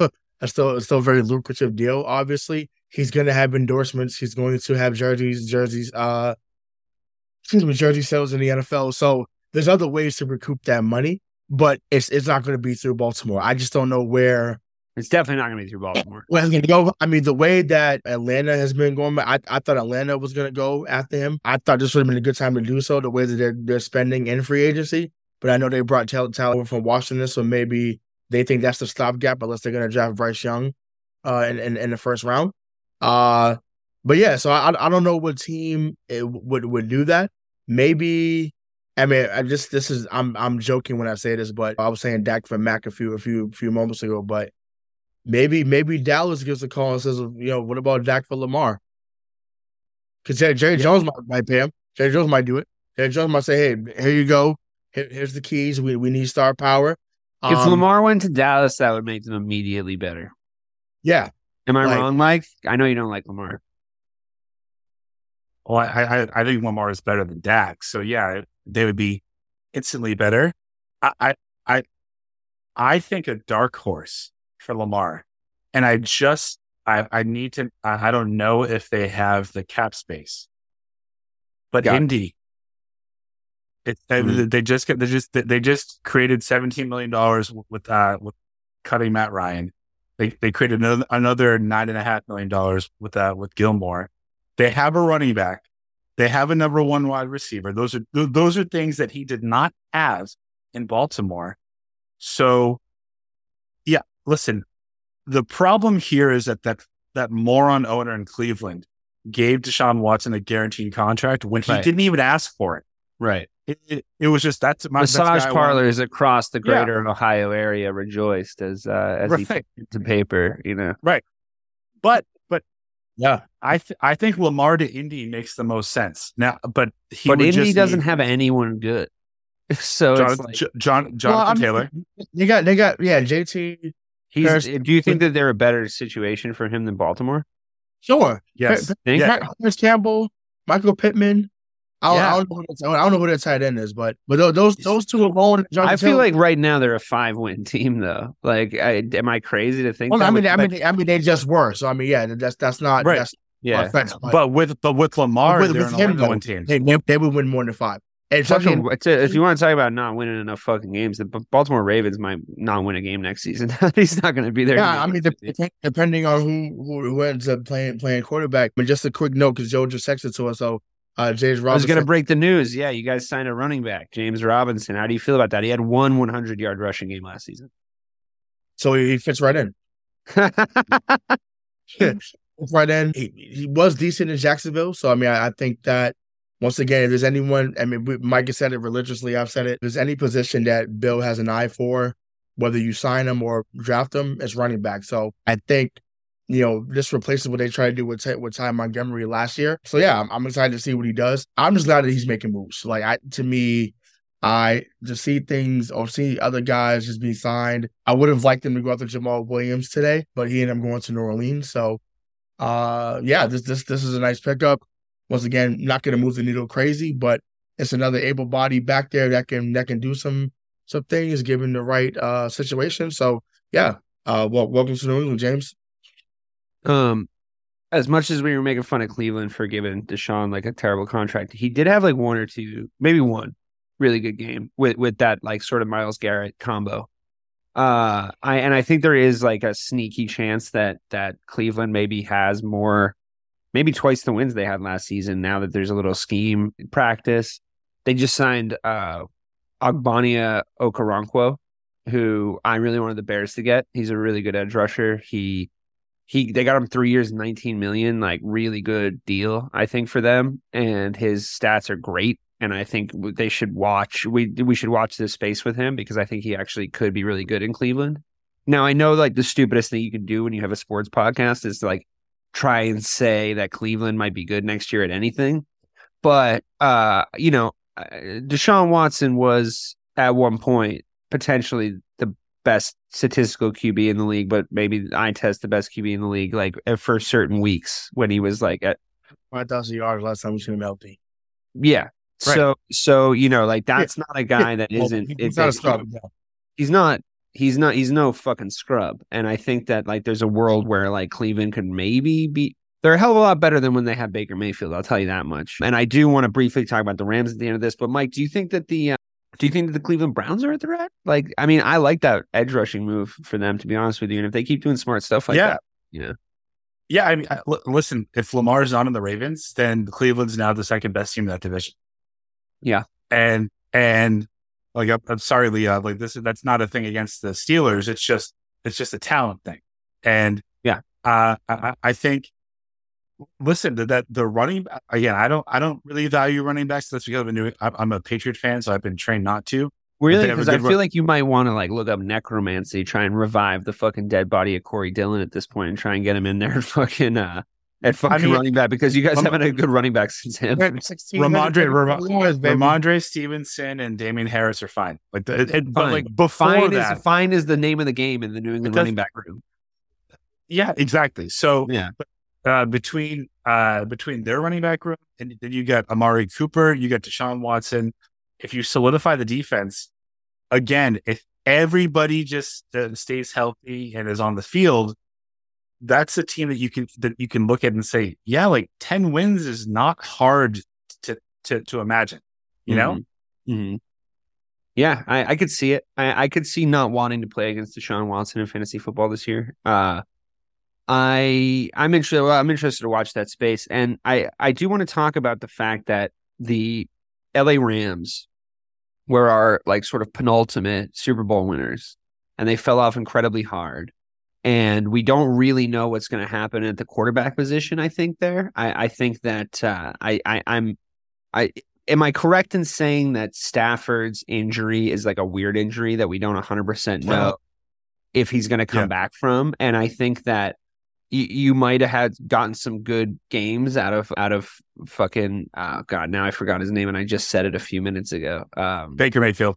a very lucrative deal. Obviously, he's going to have endorsements. He's going to have jersey sales in the NFL. So there's other ways to recoup that money, but it's not going to be through Baltimore. I just don't know where. It's definitely not going to be through Baltimore. Well, it's going to go. I mean, the way that Atlanta has been going, I thought Atlanta was going to go after him. I thought this would have been a good time to do so, the way that they're spending in free agency. But I know they brought talent over from Washington, so maybe they think that's the stopgap, unless they're going to draft Bryce Young in the first round. But yeah, so I don't know what team would do that. Maybe. I mean, I'm joking when I say this, but I was saying Dak for Mac a few moments ago, but. Maybe Dallas gives a call and says, what about Dak for Lamar? Because Jerry Jones might pay him. Jerry Jones might do it. Jerry Jones might say, hey, here you go. Here's the keys. We need star power. If Lamar went to Dallas, that would make them immediately better. Yeah. Am I wrong, Mike? I know you don't like Lamar. Well, I think Lamar is better than Dak. So yeah, they would be instantly better. I think a dark horse for Lamar, and I need to. I don't know if they have the cap space, but Indy. They just created $17 million with cutting Matt Ryan. They created another $9.5 million with Gilmore. They have a running back. They have a number one wide receiver. Those are things that he did not have in Baltimore. So, yeah, listen. The problem here is that moron owner in Cleveland gave Deshaun Watson a guaranteed contract when he didn't even ask for it. Right. It was just massage parlors across the greater Ohio area rejoiced as he put to paper, Right. But yeah, I think Lamar to Indy makes the most sense now. But Indy doesn't have anyone good. So Jonathan Taylor. They got JT. Do you think that they're a better situation for him than Baltimore? Sure. Yes. Chris Campbell, Michael Pittman. I don't know who their tight end is, but those two alone. I feel like right now they're a 5-win team, though. Like, am I crazy to think? Well, I mean, they just were. So I mean, yeah, that's not right. That's offense, but with Lamar, they're an 11-win team. They would win more than 5. And if you want to talk about not winning enough fucking games, the Baltimore Ravens might not win a game next season. He's not going to be there. Yeah, I mean, depending on who ends up playing quarterback. But just a quick note, because Joe just texted to us, so. James Robinson. I was going to break the news. Yeah, you guys signed a running back, James Robinson. How do you feel about that? He had one 100-yard rushing game last season. So he fits right in. Right in. He was decent in Jacksonville. So, I mean, I think that, once again, if there's anyone, I mean, Mike has said it religiously, I've said it, if there's any position that Bill has an eye for, whether you sign him or draft him, it's running back. So, I think this replaces what they tried to do with Ty Montgomery last year. So yeah, I'm excited to see what he does. I'm just glad that he's making moves. Like to see things or see other guys just be signed. I would have liked him to go after Jamal Williams today, but he ended up going to New Orleans. So this is a nice pickup. Once again, not going to move the needle crazy, but it's another able body back there that can do some things given the right situation. So yeah, welcome to New England, James. As much as we were making fun of Cleveland for giving Deshaun like a terrible contract, he did have like one or two, maybe one really good game with that like sort of Myles Garrett combo. I think there is like a sneaky chance that Cleveland maybe has more, maybe twice the wins they had last season. Now that there's a little scheme practice, they just signed Ogbonnia Okoronkwo, who I really wanted the Bears to get. He's a really good edge rusher. They got him 3 years, $19 million, like really good deal, I think, for them. And his stats are great. And I think they should watch. We should watch this space with him because I think he actually could be really good in Cleveland. Now, I know like the stupidest thing you can do when you have a sports podcast is to, like, try and say that Cleveland might be good next year at anything. But, Deshaun Watson was at one point potentially the best statistical QB in the league, but maybe I test the best QB in the league, like for certain weeks when he was like at 5,000 yards last time we seen him healthy. Yeah. Right. So like that's not a guy that isn't. He's not a scrub. He's not. He's no fucking scrub. And I think that like there's a world where like Cleveland could maybe be. They're a hell of a lot better than when they had Baker Mayfield. I'll tell you that much. And I do want to briefly talk about the Rams at the end of this. But Mike, do you think that the Cleveland Browns are a threat? Like, I mean, I like that edge rushing move for them, to be honest with you. And if they keep doing smart stuff like that, Yeah, I mean, listen, if Lamar's not in the Ravens, then Cleveland's now the second best team in that division. Yeah. And like, I'm sorry, Leah, like that's not a thing against the Steelers. It's just a talent thing. And yeah, I think, listen, that the running, again, I don't really value running backs. That's because I'm a Patriot fan, so I've been trained not to. Really? Because I feel like you might want to like look up necromancy, try and revive the fucking dead body of Corey Dillon at this point and try and get him in there and fucking at fucking running back because you guys haven't had a good running back since him. Ramondre Stevenson and Damian Harris are fine. Like, but like before fine is the name of the game in the New England running back room. Yeah, exactly. So yeah, between their running back room, and then you got Amari Cooper, you got Deshaun Watson. If you solidify the defense again, if everybody just stays healthy and is on the field, that's a team that you can look at and say, yeah, like 10 wins is not hard to imagine, you know? Mm-hmm. Yeah, I could see it. I could see not wanting to play against Deshaun Watson in fantasy football this year. I'm interested to watch that space. And I do want to talk about the fact that the LA Rams were our like sort of penultimate Super Bowl winners, and they fell off incredibly hard. And we don't really know what's going to happen at the quarterback position. I think I think that am I correct in saying that Stafford's injury is like a weird injury that we don't 100% know if he's going to come back from? And I think that you might have gotten some good games out of fucking God, now I forgot his name and I just said it a few minutes ago. Baker Mayfield.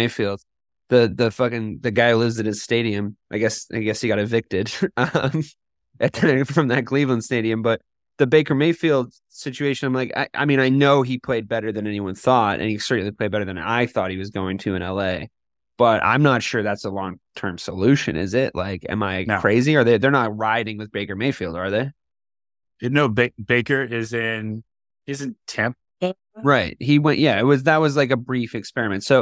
The guy who lives at his stadium. I guess he got evicted from that Cleveland stadium. But the Baker Mayfield situation, I'm like, I mean, I know he played better than anyone thought, and he certainly played better than I thought he was going to in LA. But I'm not sure that's a long-term solution, is it? Like, am I crazy? Are they're not riding with Baker Mayfield, are they? No, Baker isn't Tampa. Right. He went. Yeah, that was like a brief experiment. So,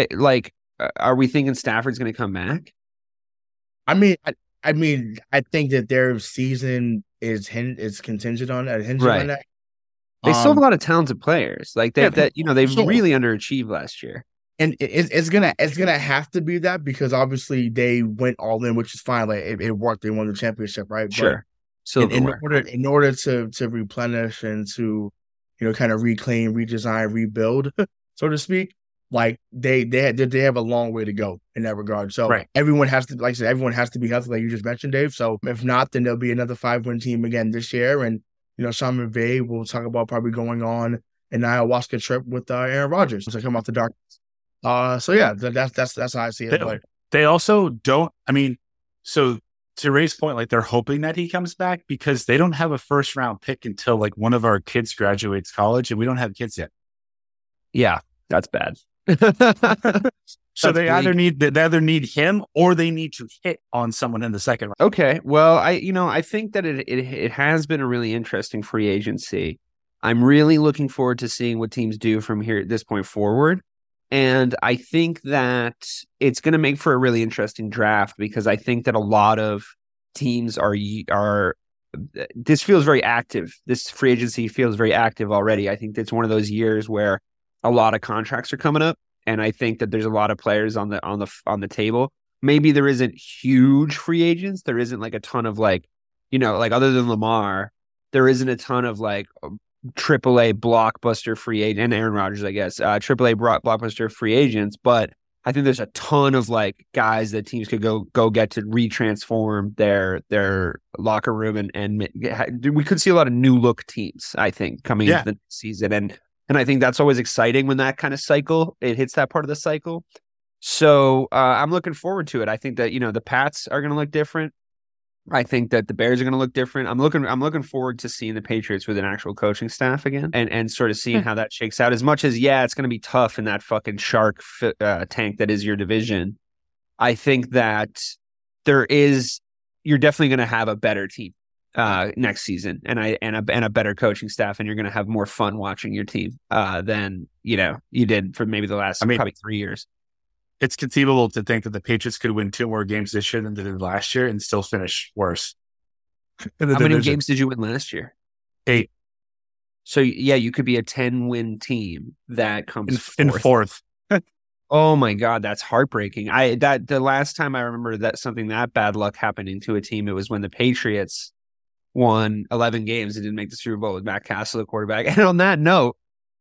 are we thinking Stafford's going to come back? I mean, I think that their season is contingent on that. On that. They still have a lot of talented players. Like they've really underachieved last year. And it's gonna have to be that because obviously they went all in, which is fine. Like it worked. They won the championship, right? Sure. So in order to replenish and to kind of reclaim, redesign, rebuild, so to speak, like they have a long way to go in that regard. So everyone has to, like I said, everyone has to be healthy, like you just mentioned, Dave. So if not, then there'll be another 5-win team again this year. And Sean McVay will talk about probably going on an ayahuasca trip with Aaron Rodgers to come out the darkness. So yeah, that's how I see it. They also don't. I mean, so to Ray's point, like they're hoping that he comes back because they don't have a first round pick until like one of our kids graduates college, and we don't have kids yet. Yeah, that's bad. So they either need him or they need to hit on someone in the second round. Okay, well, I think that it has been a really interesting free agency. I'm really looking forward to seeing what teams do from here at this point forward. And I think that it's going to make for a really interesting draft because I think that a lot of teams are this feels very active. This free agency feels very active already. I think it's one of those years where a lot of contracts are coming up, and I think that there's a lot of players on the table. Maybe there isn't huge free agents. There isn't like a ton of like other than Lamar, there isn't a ton of like AAA blockbuster free agent and Aaron Rodgers, I guess, AAA blockbuster free agents. But I think there's a ton of like guys that teams could go get to retransform their locker room and we could see a lot of new look teams, I think, coming into the season. And I think that's always exciting when that kind of cycle, it hits that part of the cycle. So I'm looking forward to it. I think that, the Pats are going to look different. I think that the Bears are going to look different. I'm looking forward to seeing the Patriots with an actual coaching staff again and sort of seeing how that shakes out. As much as, it's going to be tough in that fucking shark tank that is your division. I think that you're definitely going to have a better team next season and a better coaching staff, and you're going to have more fun watching your team than you did for maybe the last probably 3 years. It's conceivable to think that the Patriots could win 2 more games this year than they did last year and still finish worse. How many games did you win last year? 8. So you could be a 10-win team that comes in fourth. Oh my God, that's heartbreaking. The last time I remember that something that bad luck happening to a team, it was when the Patriots won 11 games and didn't make the Super Bowl with Matt Castle, the quarterback. And on that note,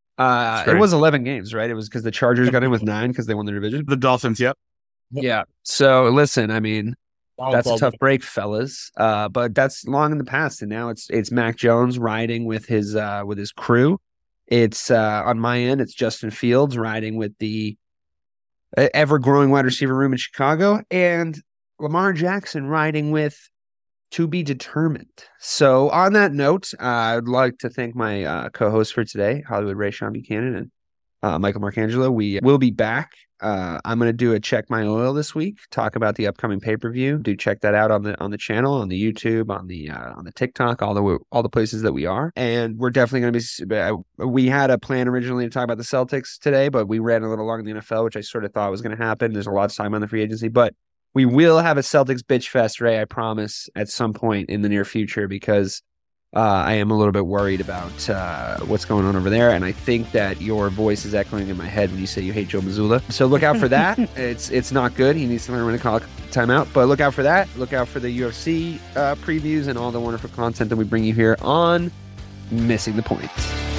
it was 11 games, right? It was because the Chargers got in with 9 because they won the division. The Dolphins, yep. Yeah. So listen, I mean, That's a tough break, fellas. But that's long in the past, and now it's Mac Jones riding with his crew. It's on my end, it's Justin Fields riding with the ever-growing wide receiver room in Chicago, and Lamar Jackson riding with to be determined. So on that note, I'd like to thank my co-hosts for today, Hollywood Ray, Sean Buchanan, and Michael Marcangelo. We will be back. I'm going to do a Check My Oil this week, talk about the upcoming pay-per-view. Do check that out on the channel, on the YouTube, on the TikTok, all the places that we are. And we're definitely going to be, we had a plan originally to talk about the Celtics today, but we ran a little long in the NFL, which I sort of thought was going to happen. There's a lot of time on the free agency, but we will have a Celtics bitch fest, Ray, I promise, at some point in the near future, because I am a little bit worried about what's going on over there, and I think that your voice is echoing in my head when you say you hate Joe Mazzulla. So look out for that. It's not good. He needs to learn when to call a timeout, but look out for that. Look out for the UFC previews and all the wonderful content that we bring you here on Missing the Point.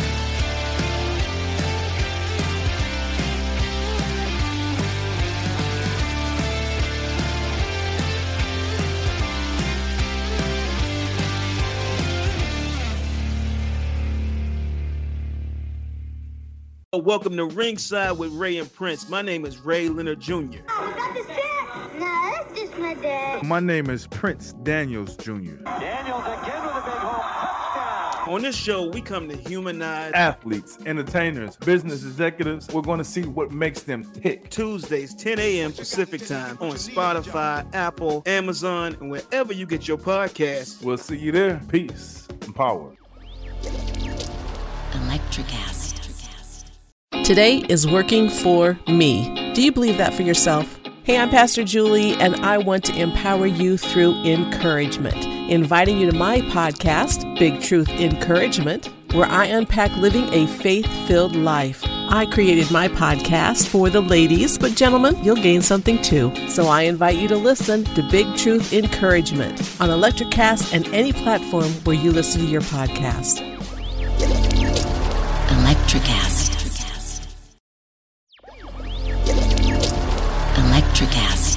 Welcome to Ringside with Ray and Prince. My name is Ray Leonard Jr. Oh, is that the set? No, that's just my dad. My name is Prince Daniels Jr. Daniels again with a big home touchdown. On this show, we come to humanize Athletes, entertainers, business executives. We're going to see what makes them tick. Tuesdays, 10 a.m. Pacific time on Spotify, Apple, Amazon, and wherever you get your podcasts. We'll see you there. Peace and power. Electric acid. Today is working for me. Do you believe that for yourself? Hey, I'm Pastor Julie, and I want to empower you through encouragement. Inviting you to my podcast, Big Truth Encouragement, where I unpack living a faith-filled life. I created my podcast for the ladies, but gentlemen, you'll gain something too. So I invite you to listen to Big Truth Encouragement on Electricast and any platform where you listen to your podcast. Electric acid. Electric acid.